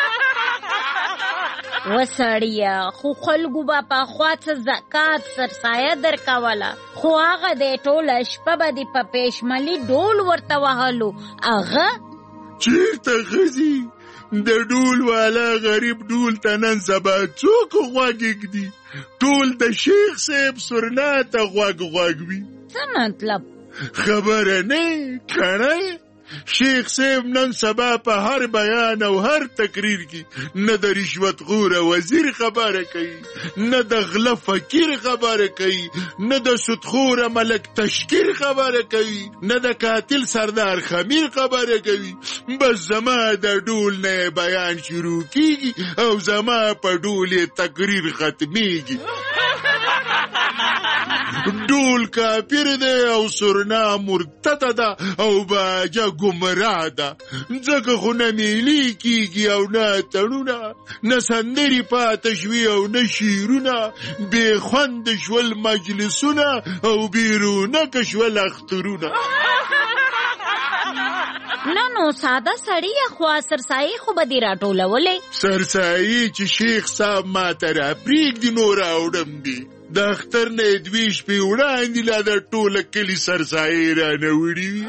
وسړیا خو خلکو به پخوا څه زکات سرسایه درکوله، خو هغه د ټوله شپه به د په پېشملي ډول ورته وهلو. هغه چیرته خزي د ډول والا غریب ډول ته نن سبا څوک غوږ ږدي؟ ټول د شیخ صاحب سرنا ته غوږ غوږ وي. څه مطلب؟ خبره نه کړی. شیخ صاحب نن سبا په هر بیان او هر تقریر کې نه د رشوت خوره وزیر خبره کوي، نه د غله فقیر خبره کوي، نه د سودخوره ملک تشکیر خبره کوي، نه د قاتل سردار خمیر خبره کوي. بس زما د ډول نه بیان شروع کیږي او زما په ډول تقریر ختمیږي. ډول کافر دی او سرنا مرتد ده او باجه گمراه ده. ځکه خو نه میلی کیږي او نه تړونه، نه سندرې پاته شوي او نه شعرونه، بې خوند شول مجلسونه او بیرونکه شول اخترونه. نه نو ساده سړی خو سرسایي خو به دې راټولولې. سرسایي چې شیخ صاحب ما ته راپرېږدي نو راوړم دي. د اختر نه دوې شپې وړاندې لا د ټوله کلي سرسایي رانه وړي وي.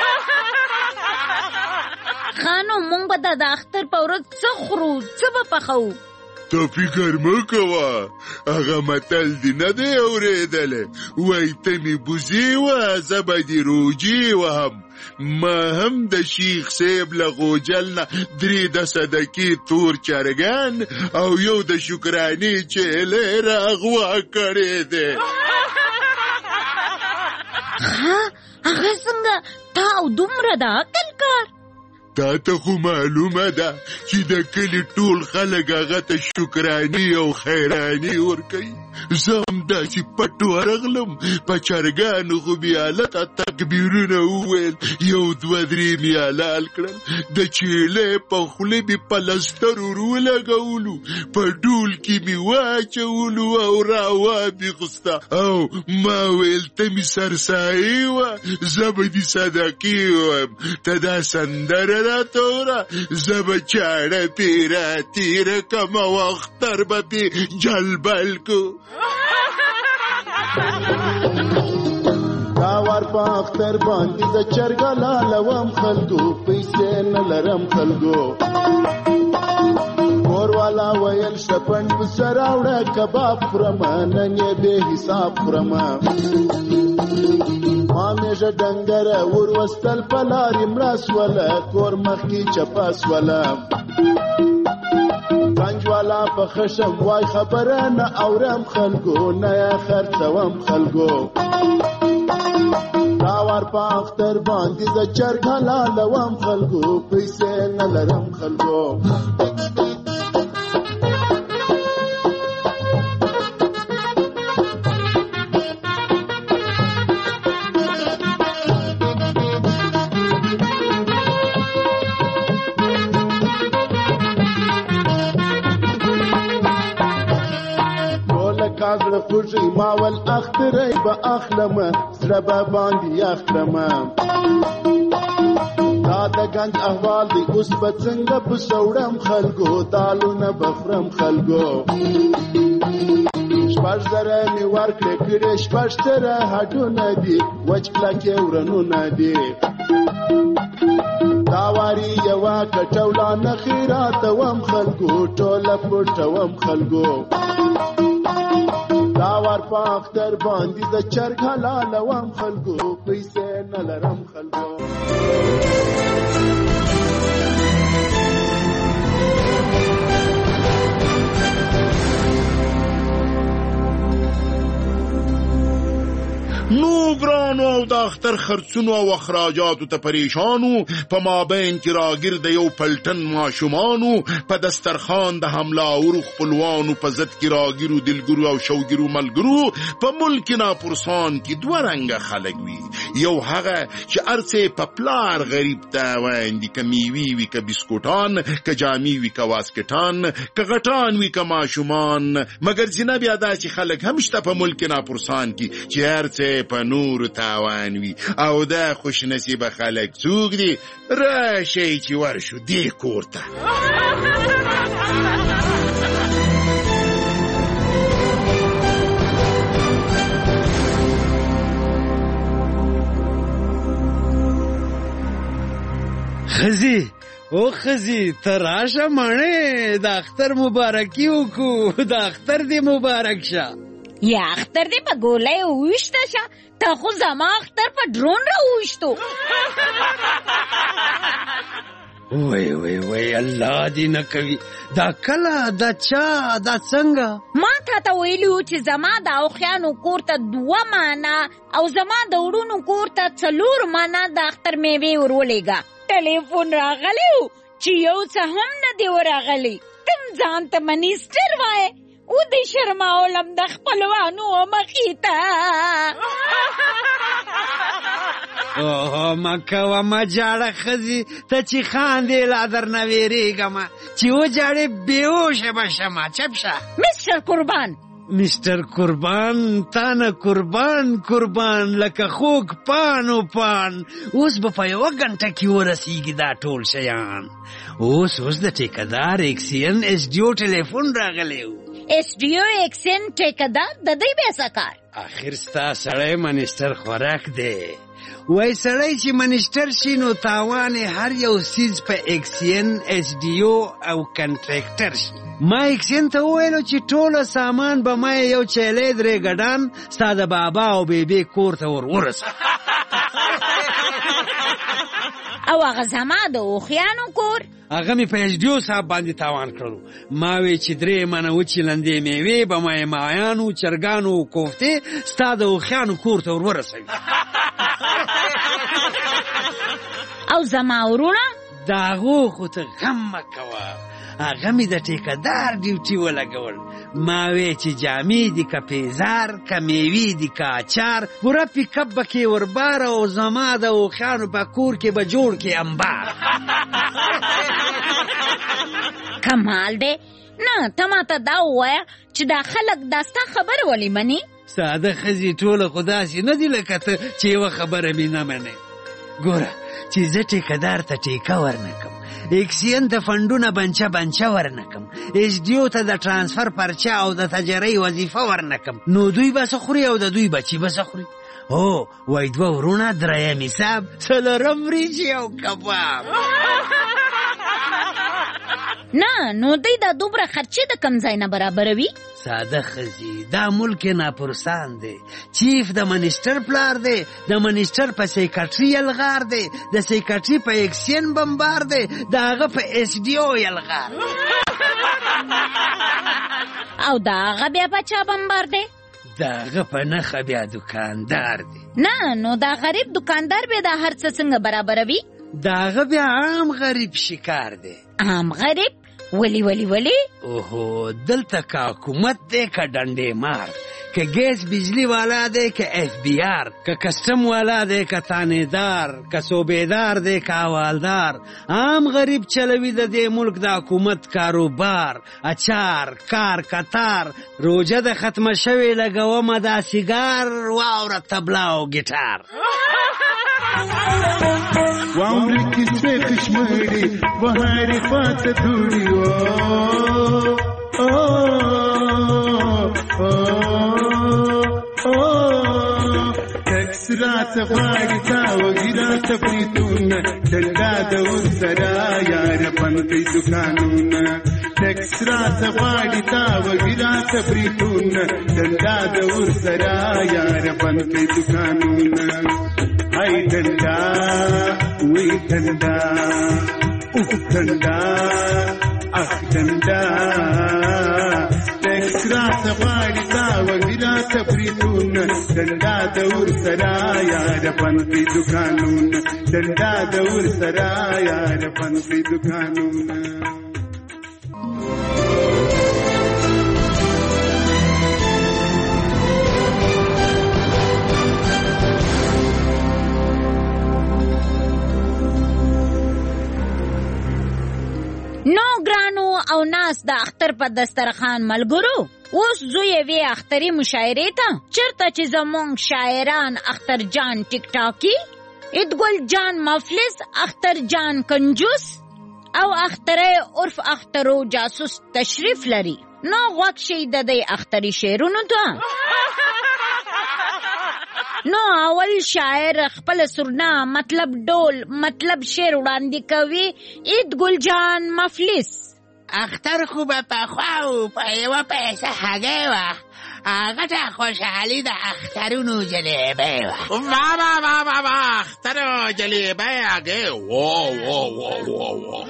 ښه نو موږ به د اختر په ورځ څه خورو، څه به پخوو؟ ته فکر مه کوه، هغه متل دې نه دی اورېدلی؟ وایي ته مې بوزې وه زه به دې روجې وهم. ما هم د شیخ صاحب له غوجل نه درې د صدقې تور چرګان او یو د شکرانې چیلی راغوا کړی دی. ها هغه څنګه؟ تا او دومره د عقل کار؟ تا ته خو معلومه ده چې د کلي ټول خلک هغه ته شکراني او خیراني ورکوي. زه هم داسې پټ ورغلم، په چرګانو خو مې هلته تکبیرونه وویل، یو دوه درې مې حلال کړل، د چیلې په خولې مې پلستر ور ولګولو، په ډول کې مې واچولو او راوا مې غوسته او ما ویل ته مې سرسایي وه، زه به دې صدقې ووایم، ته دا سندره راته وره، زه به چاړه پې راتېره کړم او اختر به پې جلبل کو. دا وار په اختر باندې د چرګه لالوم خلکو، پیسې نه لرم خلکو. کور والا ویل شپنډ پسه راوړه کباب خورمه، نن یې بې حساب خورمه. ما میژه ډنګره ور وستل په لارې مړه سوله، کور مخکې چپه سوله. گنج والا په خشم وای خبره نه اورم خلکو، نه یې خرڅوم خلکو. دا وار په اختر باندې د چرګ حلالوم خلکو، پیسې نه لرم خلکو. زړه خوږی ماول اختری به اخلمه، زړه به باندې اخلمه. دا د گنج احوال دی اوس به څنګه په سوړم خلکو، دالونه به خورم خلکو. شپږ زره مې ورکړې کړې شپږ تره هډونه دي، وچ کلکې ورنونه دي. دا واري یوه کټوله نښې راتوم خلکو، ټوله پټوم خلکو. دا وار په اختر باندې د چرګ حلالوم خلکو، پیسې نه لرم خلکو. نو ګرانو او د اختر خرڅونو او اخراجاتو ته پریشانو، په مابین کې راګرد یو پلټن ماشومانو، په دسترخوان د حمله اورو خپلوانو، په ضد کې راګرو دلګرو او شوګرو ملګرو. په ملک ناپرسان کې دوه رنګه خلک وي، یو هغه چې ارڅه په پلار غریب ته وایي که میوي وي که بسکوټان، که جامي وي که واسکټان، که غټان وي که ماشومان. مګر ځینه بیا داسې خلک هم شته په ملک ناپرسان کې چې ارڅه په نور تاوان وي، او دا خوش نصیبه خلک څوک دي؟ راشئ چې ورشو دې کور ته. خزي او خزي تراشه مانه د اختر مبارکي وکړو د اختر دې مبارک شه. یا اختر دې په ګولۍ وویشته شه، ته خو زما اختر په ډرون راوویشتو. وای وای وای الله دې نه کوي. دا کله دا چا دا څنګه؟ ما تا ته ویلي و چې زما د اوښیانو کور ته دوه مانه او زما د وړونو کور ته څلور مانه د اختر میوې ورولېږه. ټلیفون راغلی و چې یو څه هم نه دی ورغلی. تم ځان ته منیسټر وایې، ودې شرماولم د خپلوانو مخې ته. اوه مه کوه مه جاړه ښځې، ته چې خاندې لا درنه وېرېږمه، چې وجاړې بېهوشه به شمه. چپ شه مسټر قربان. مسټر قربان تا نه قربان قربان لکه خوږ پان و پان. اوس به په یوه ګنټه کې ورسیږي دا ټول شیان. اوس اوس د ټیکهدار اکسین ایس ډي او ټلیفون راغلی و. ایس ډي او اکسین ټیکهدار د دوی بیا څه کار؟ آخر ستا سړی منیسټر خوراک دی. وای سړی چې منیسټر شي نو تاوان هر یو سیز په اکسین ایس ډي او او کنټریکټر شي. ما اکسین ته وویلو چې ټوله سامان به ما یو چیلی درې ګډان ستا د بابا او بیبي کور ته ور ورسه. او هغه زما د اوښیانو کور هغه مې په ایس ډي او صاحب باندې تاوان کړلو. ما وی چې درې منه وچې لندې میوې به ما یې مایانو چرګانو کوفتې ستا د اوښیانو کور ته ور ورسوي. او زما ورونه د هغو خو ته غم مه کوه، هغه مې د ټیکهدار ډیوټي ولګول. ما وی چې جامې دي که پیزار که میوې دي که اچار، پوره پیکپ به کې وربار او زما د اوښیانو په کور کې به جوړ کې انبار. کمال دی. نه ته ماته دا ووایه چې دا خلک دا ستا خبره ولې مني؟ ساده ښځې ټوله خو داسې نه دي لکه ته چې یوه خبره مې نه منې. ګوره چې زه ټیکهدار ته ټیکه ورنه کم، اکسین ته فنډونه بنچه بنچه ورنه کم، ایس ډي او ته د ټرانسفر پرچه او د تجارۍ وظیفه ورنه کم، نو دوی به څه خوري او د دوی بچي به څه خوري؟ هو وای دوه ورونه، دریم حساب، څلورم وریجې او کباب. نه نو دوی دا دومره خرچې د کم ځای نه برابروي؟ ساده ښځې دا ملک ناپرسان دی. چیف د منیسټر پلار دی، د منیسټر په سیکرټري یلغار دی، د سیکرټري په اکسین بمبار دی، د هغه په ایس ډي او یلغار. او د هغه بیا په چا بمبار دی؟ د هغه په نښه بیا دکاندار دی. نه نو دا غریب دکاندار بیا دا هر څه څنګه برابروي؟ د هغه بیا عام غریب شکار دی. عام غریب؟ ولی ولی ولی؟ اوهو دلته که حکومت دی که ډنډې مار، که ګیس بجلی والا دی که اف بی آر، که کسټم والا دی که تانیدار، که صوبیدار دی که حوالدار. عام غریب چلوي د دې ملک د حکومت کاروبار. اچار کار کتار، روجه د ختمه شوې لګومه دا سیګار، واوره طبله او ګیټار. واوري کیسې خشمړې بهارې خواته دوړي او ټکس راته غواړي تا وږي راته بریتونه، ډنډا د ورسره یار بند کړي دوکانونه. ټکس راته غواړي تا وږي راته بریتونه، ډنډا د ورسره یار بند کړي دوکانونه. ای ډنډا وی ډنډا اوه ډنډا اخ ډنډا، ټکس راته غواړي تا وږي راته بریتونه، ډنډا د ورسره یار بند کړي دوکانونه، ډنډا د ورسره یار بند کړي دوکانونه. نو ګرانو او ناس د اختر په دسترخوان ملګرو، اوس زو یوې اختري مشاعرې ته چېرته چې زموږ شاعران اختر جان ټیک ټاکي، ادګل جان مفلس، اختر جان کنجوس او اخترې عرف اخترو جاسوس تشریف لري. نو غوږ شئ د دې اختري شعرونو ته. نو اول شاعر خپل سرنا مطلب ډول مطلب شعر وړاندې کوي. عید ګل جان مفلس: اختر خو به پخوا و په یوه پیسه هګۍ وه، هغه ته خوشحالي د اخترونو جلیبۍ وه. واه واه واه واه واه اختر جلیبۍ هګۍ واه واه واه واه واه.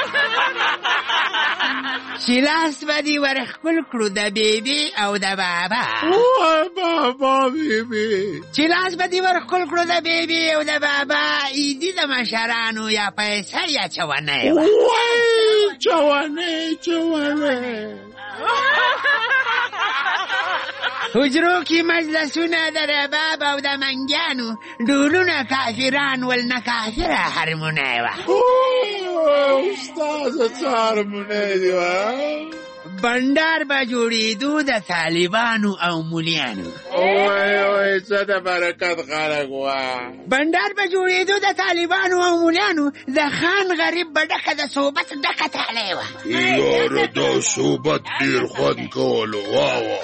چې لاس به دې ورښکل کړو د بیبي او د بابا. وای بابا بیبي. چې لاس به دې ورښکل کړو د بیبي او د بابا، عیدي د مشرانو یا پیسه یا چونۍ وه. وای چونۍ چونۍ. حجرو کې مجلسونه د رباب او د منګیانو، ډولونه کافران ول نه کافره هرمونۍ وه. استاده څه هرمونۍ دي وه. بنډار به جوړېدو د طالبانو او مولیانو. وای وای څه د برکت خلک وه. بنډار به جوړېدو د طالبانو او مولیانو، د خان غریب به ډکه د صوبت ډکه تالی وه. یاره دا صوبت ډېر خوند کولو. واه واه.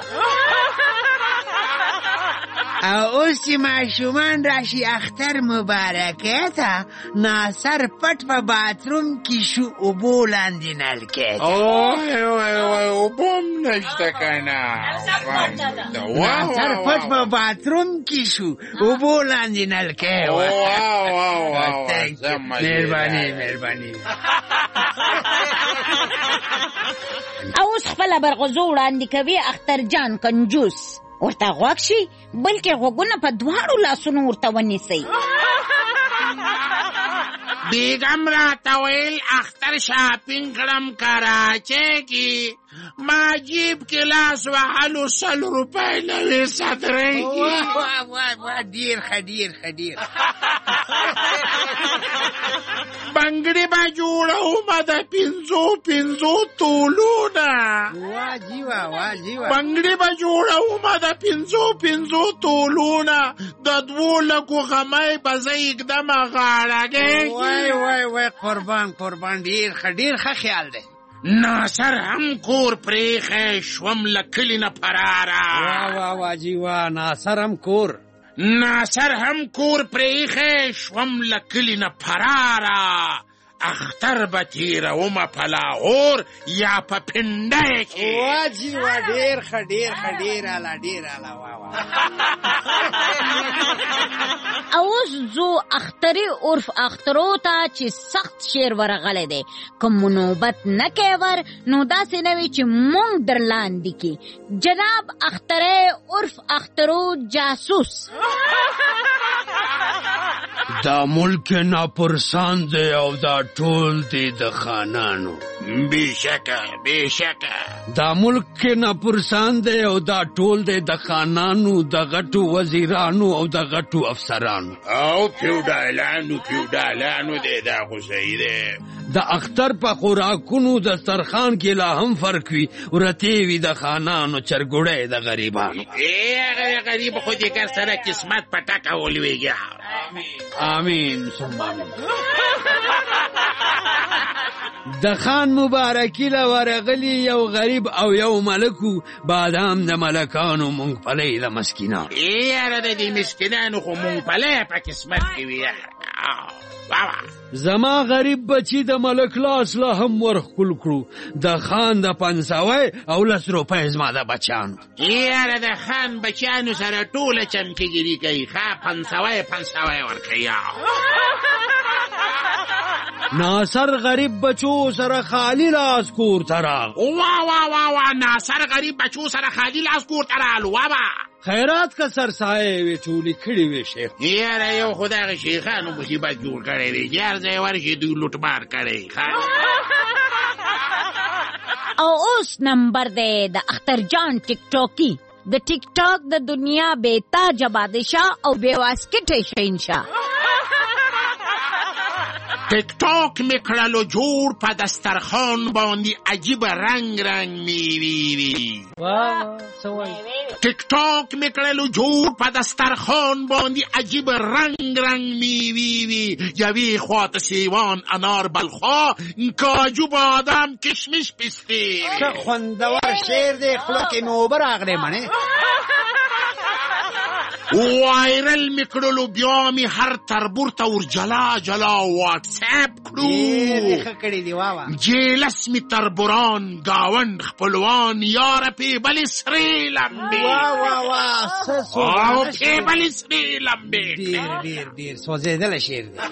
او اوس چې ماشومان راشي اختر مبارکۍ ته، ناصر پټ په باتروم کې شو اوبو لاندې نلکۍ ته. وای وای وای اوبه هم نشته که نه. ناصر پټ په باتروم کې شو اوبو لاندې نلکۍ وه. مهرباني مهرباني. او اوس خپله برغزو وړاندې کوي اختر جان کنجوس. ورته غوږ شي بلکې غوږونه په دواړو لاسونو ورته ونیسئ. بیګم راته ویل اختر شاپینګ کړم کراچۍ کې، ما جیب کې لاس وهلو سل روپۍ نوې صدرۍ کې. ډېر ښه ډېر ښه ډېر. بنګړې به جوړومه د پنځو پنځو تولونه. واجیوه واجیوه. بنګړې به جوړومه د پنځو پنځو تولونه، د دوو لکو غمی به زه یږدمه غاړګۍ. وای وای وای قربان قربان. ډېر ښه ډېر ښه خیال دی. ناصر هم کور پرېښی شوم له کلي نه فراره. واه واه واجیوه. ناصر هم کور ناصر هم کور پرېښی شوم له کلي نه فراره. اختر به تېرومه په لاهور یا په پنډۍ کې. واجیوه ډېر ښه ډېر ښه ډېر اعلی ډېر اعلی. واه واه. اوس زو اختری عرف اخترو ته چې سخت شعر ورغلی دی. که مو نوبت نه کیور نو داسې نه وي چې مونږ در لاندې کې. جناب اختری عرف اخترو جاسوس: دا ملک ناپرسان دی او دا ټول دی د خانانو. بېشکه بېشکه. دا ملک ناپرسان دی او دا ټول دی د خانانو، د غټو وزیرانو او د غټو افسرانو او فیوډالانو فیوډالانو دی. دا خو صحیح دی. د اختر په خوراکونو دسترخوان کې لا هم فرق وي. ورتې وي د خانانو، چرګوړی د غریبانو. ای هغه غریب خو دیګر سره قسمت په ټکه ولوېږي. آمین ثم آمین. د خان مبارکي له ورغلي یو غریب او یو ملکو، بادام د ملکانو مونږپلی د مسکینانو. یاره د دې مسکینانو خو مونږپلی په قسمت کې وي. زما غریب بچی د ملک لاس لا هم ورښکل کړو، د خان د پنځوی او لس روپۍ زما د بچیانو. یاره د خان بچیانو سره ټوله چمکېګیري کوي. ښه پنځوی پنځوی ورکوي. ناصر غریب بچو سره خالی لاس کور ته راغلو. واه واه واه واه. ناصر غریب بچو سره خالی لاس کور ته راغلو. واه خیرات که سرسایې وې ټولې کړې وې شیخ. یاره یو خو دغه شیخانو مصیبت جوړ کړی دی. هر ځای ورشي دوی لوټمار کړی. او اوس نمبر دی د اختر جان ټیک ټاکي. د ټیک ټاک د دنیا بېتاجه بادشاه او بې واسکټه شهنشاه. ټیک ټاک می کړلو جوړ په دسترخوان باندې عجیب رنگ رنگ میوې وي. ټیک ټاک می کړلو جوړ په دسترخوان باندې عجیب رنگ رنگ میوې وي. یوې خواته سیوان انار بلخوا، کاجو بادام کشمش پستې. څه خوندور شعر دی. خوله کې مې اوبه راغلې مڼې. وایرل میکړلو بیا می هر تربور ته ور جلا جلا واټس اپ کړو. ډېر ښه کړي دي واوا. جیلس می تربوران گاوند خپلوان یار پی بل سری لمبي. واه واه واه او پی بل سری لمبي. ډېر ډېر ډېر سوځېدل شعر دی.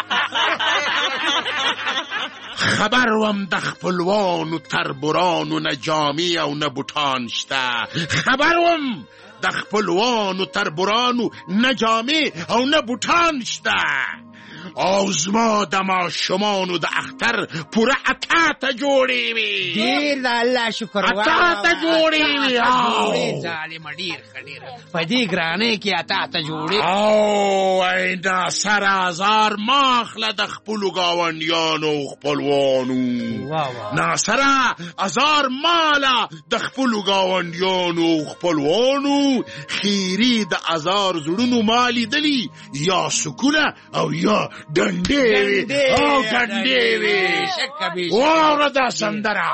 خبر وم د خپلوانو تربورانو نه جامې او نه بوټان شته. خبر وم د خپلوانو تربورانو نه جامې او نه بوټان شته. او زما د ماشومانو د اختر پوره اته ته جوړې وي. ډېر د الله شکر. اته ته جوړې وي. ظالمه ډېر ښه ډېر په دې ګرانۍ کې اته ته جوړې. او ای ناصره ازار ما اخله د خپلو ګاونډیانو خپلوانو. ناصره ازار ماله د خپلو ګاونډیانو خپلوانو. خیري د ازار زړونو ما لیدلي یا سکونه او یا ډنډې وي او ډنډې وي. واوره دا سندره.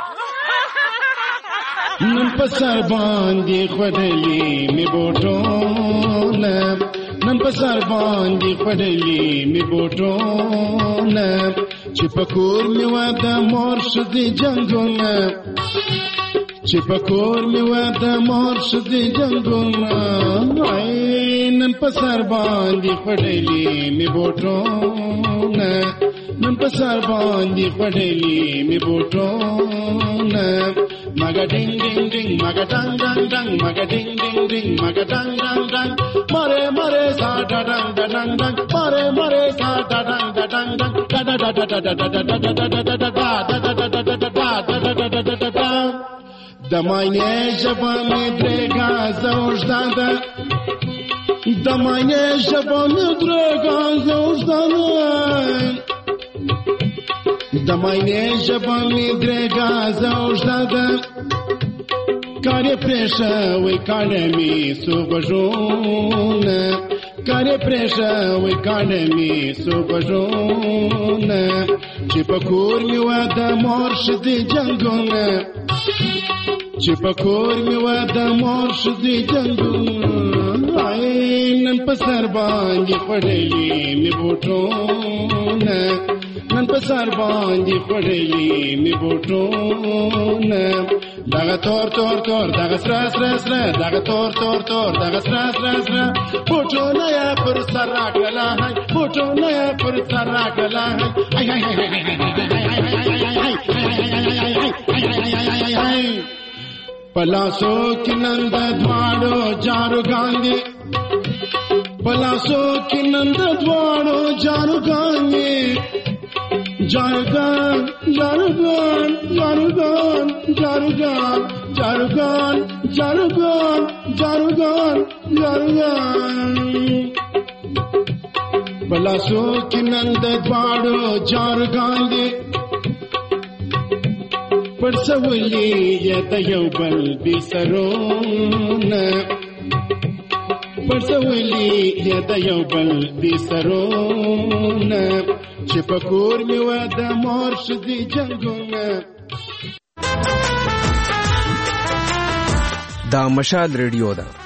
نن په سر باندې خوډلې مې بوټونه، نن په سر باندې خوډلې مې بوټونه، چې په کور مې واده مور ښځې جنګونه، چې په کور مې واده مور ښځې جنګونه. نن په سر باندې خوډلې مې بوټونه، نن په سر باندې خوډلې مې بوټونه. مګا ډینګ ډینګ ډینګ مګا ډنګ ډنګ ډنګ مګا ډینګ ډینګ ډینګ مګا ډنګ ډنګ ډنګ مره مره سا ډنګ ډنګ ډنګ مره مره سا ډنګ ډنګ ډنګ ډا ډا ډا ډا ډا ډا ډا ډا ډا ډا ډا ډا ډا ډا. د ماینې ژبه مې درېږه زه اوږده ده، د ماینې ژبه مې درېږه زه اوږده ده، د ماینې ژبه مې درېږه زه اوږده ده. کار یې پرېښوی کاڼه مې څو غوږونه، کار یې پرېښوی کاڼه مې څو غوږونه، چې په کور مې واده مور ښځې جنګونه، چې په کور مې واده مور ښځې جنګونه. نن په سر باندې خوډلې مې بوټونه، نن په سر باندې خوډلې مې بوټونه. دغه تور تور تور دغه سره سره سره دغه تور تور تور دغه سره سره سره بوټونه یې پر سر راکړله، بوټونه یې پر سر راکړله. پلاسو کې نن د دواړو جاروګان دي، پلاسو کې نن د دواړو جاروګان دي. جاروګان جاروګان جاروګان جاروګان جاروګان جاروګان جاروګان جاروګان. پلاسو کې نن د دواړو جاروګان دي، پړسولي یې د یو بل بې سرونه، پړسولي یې د یو بل بې سرونه، چې په کور مې واده مور ښځې جنګونه. دا مشال ریډیو ده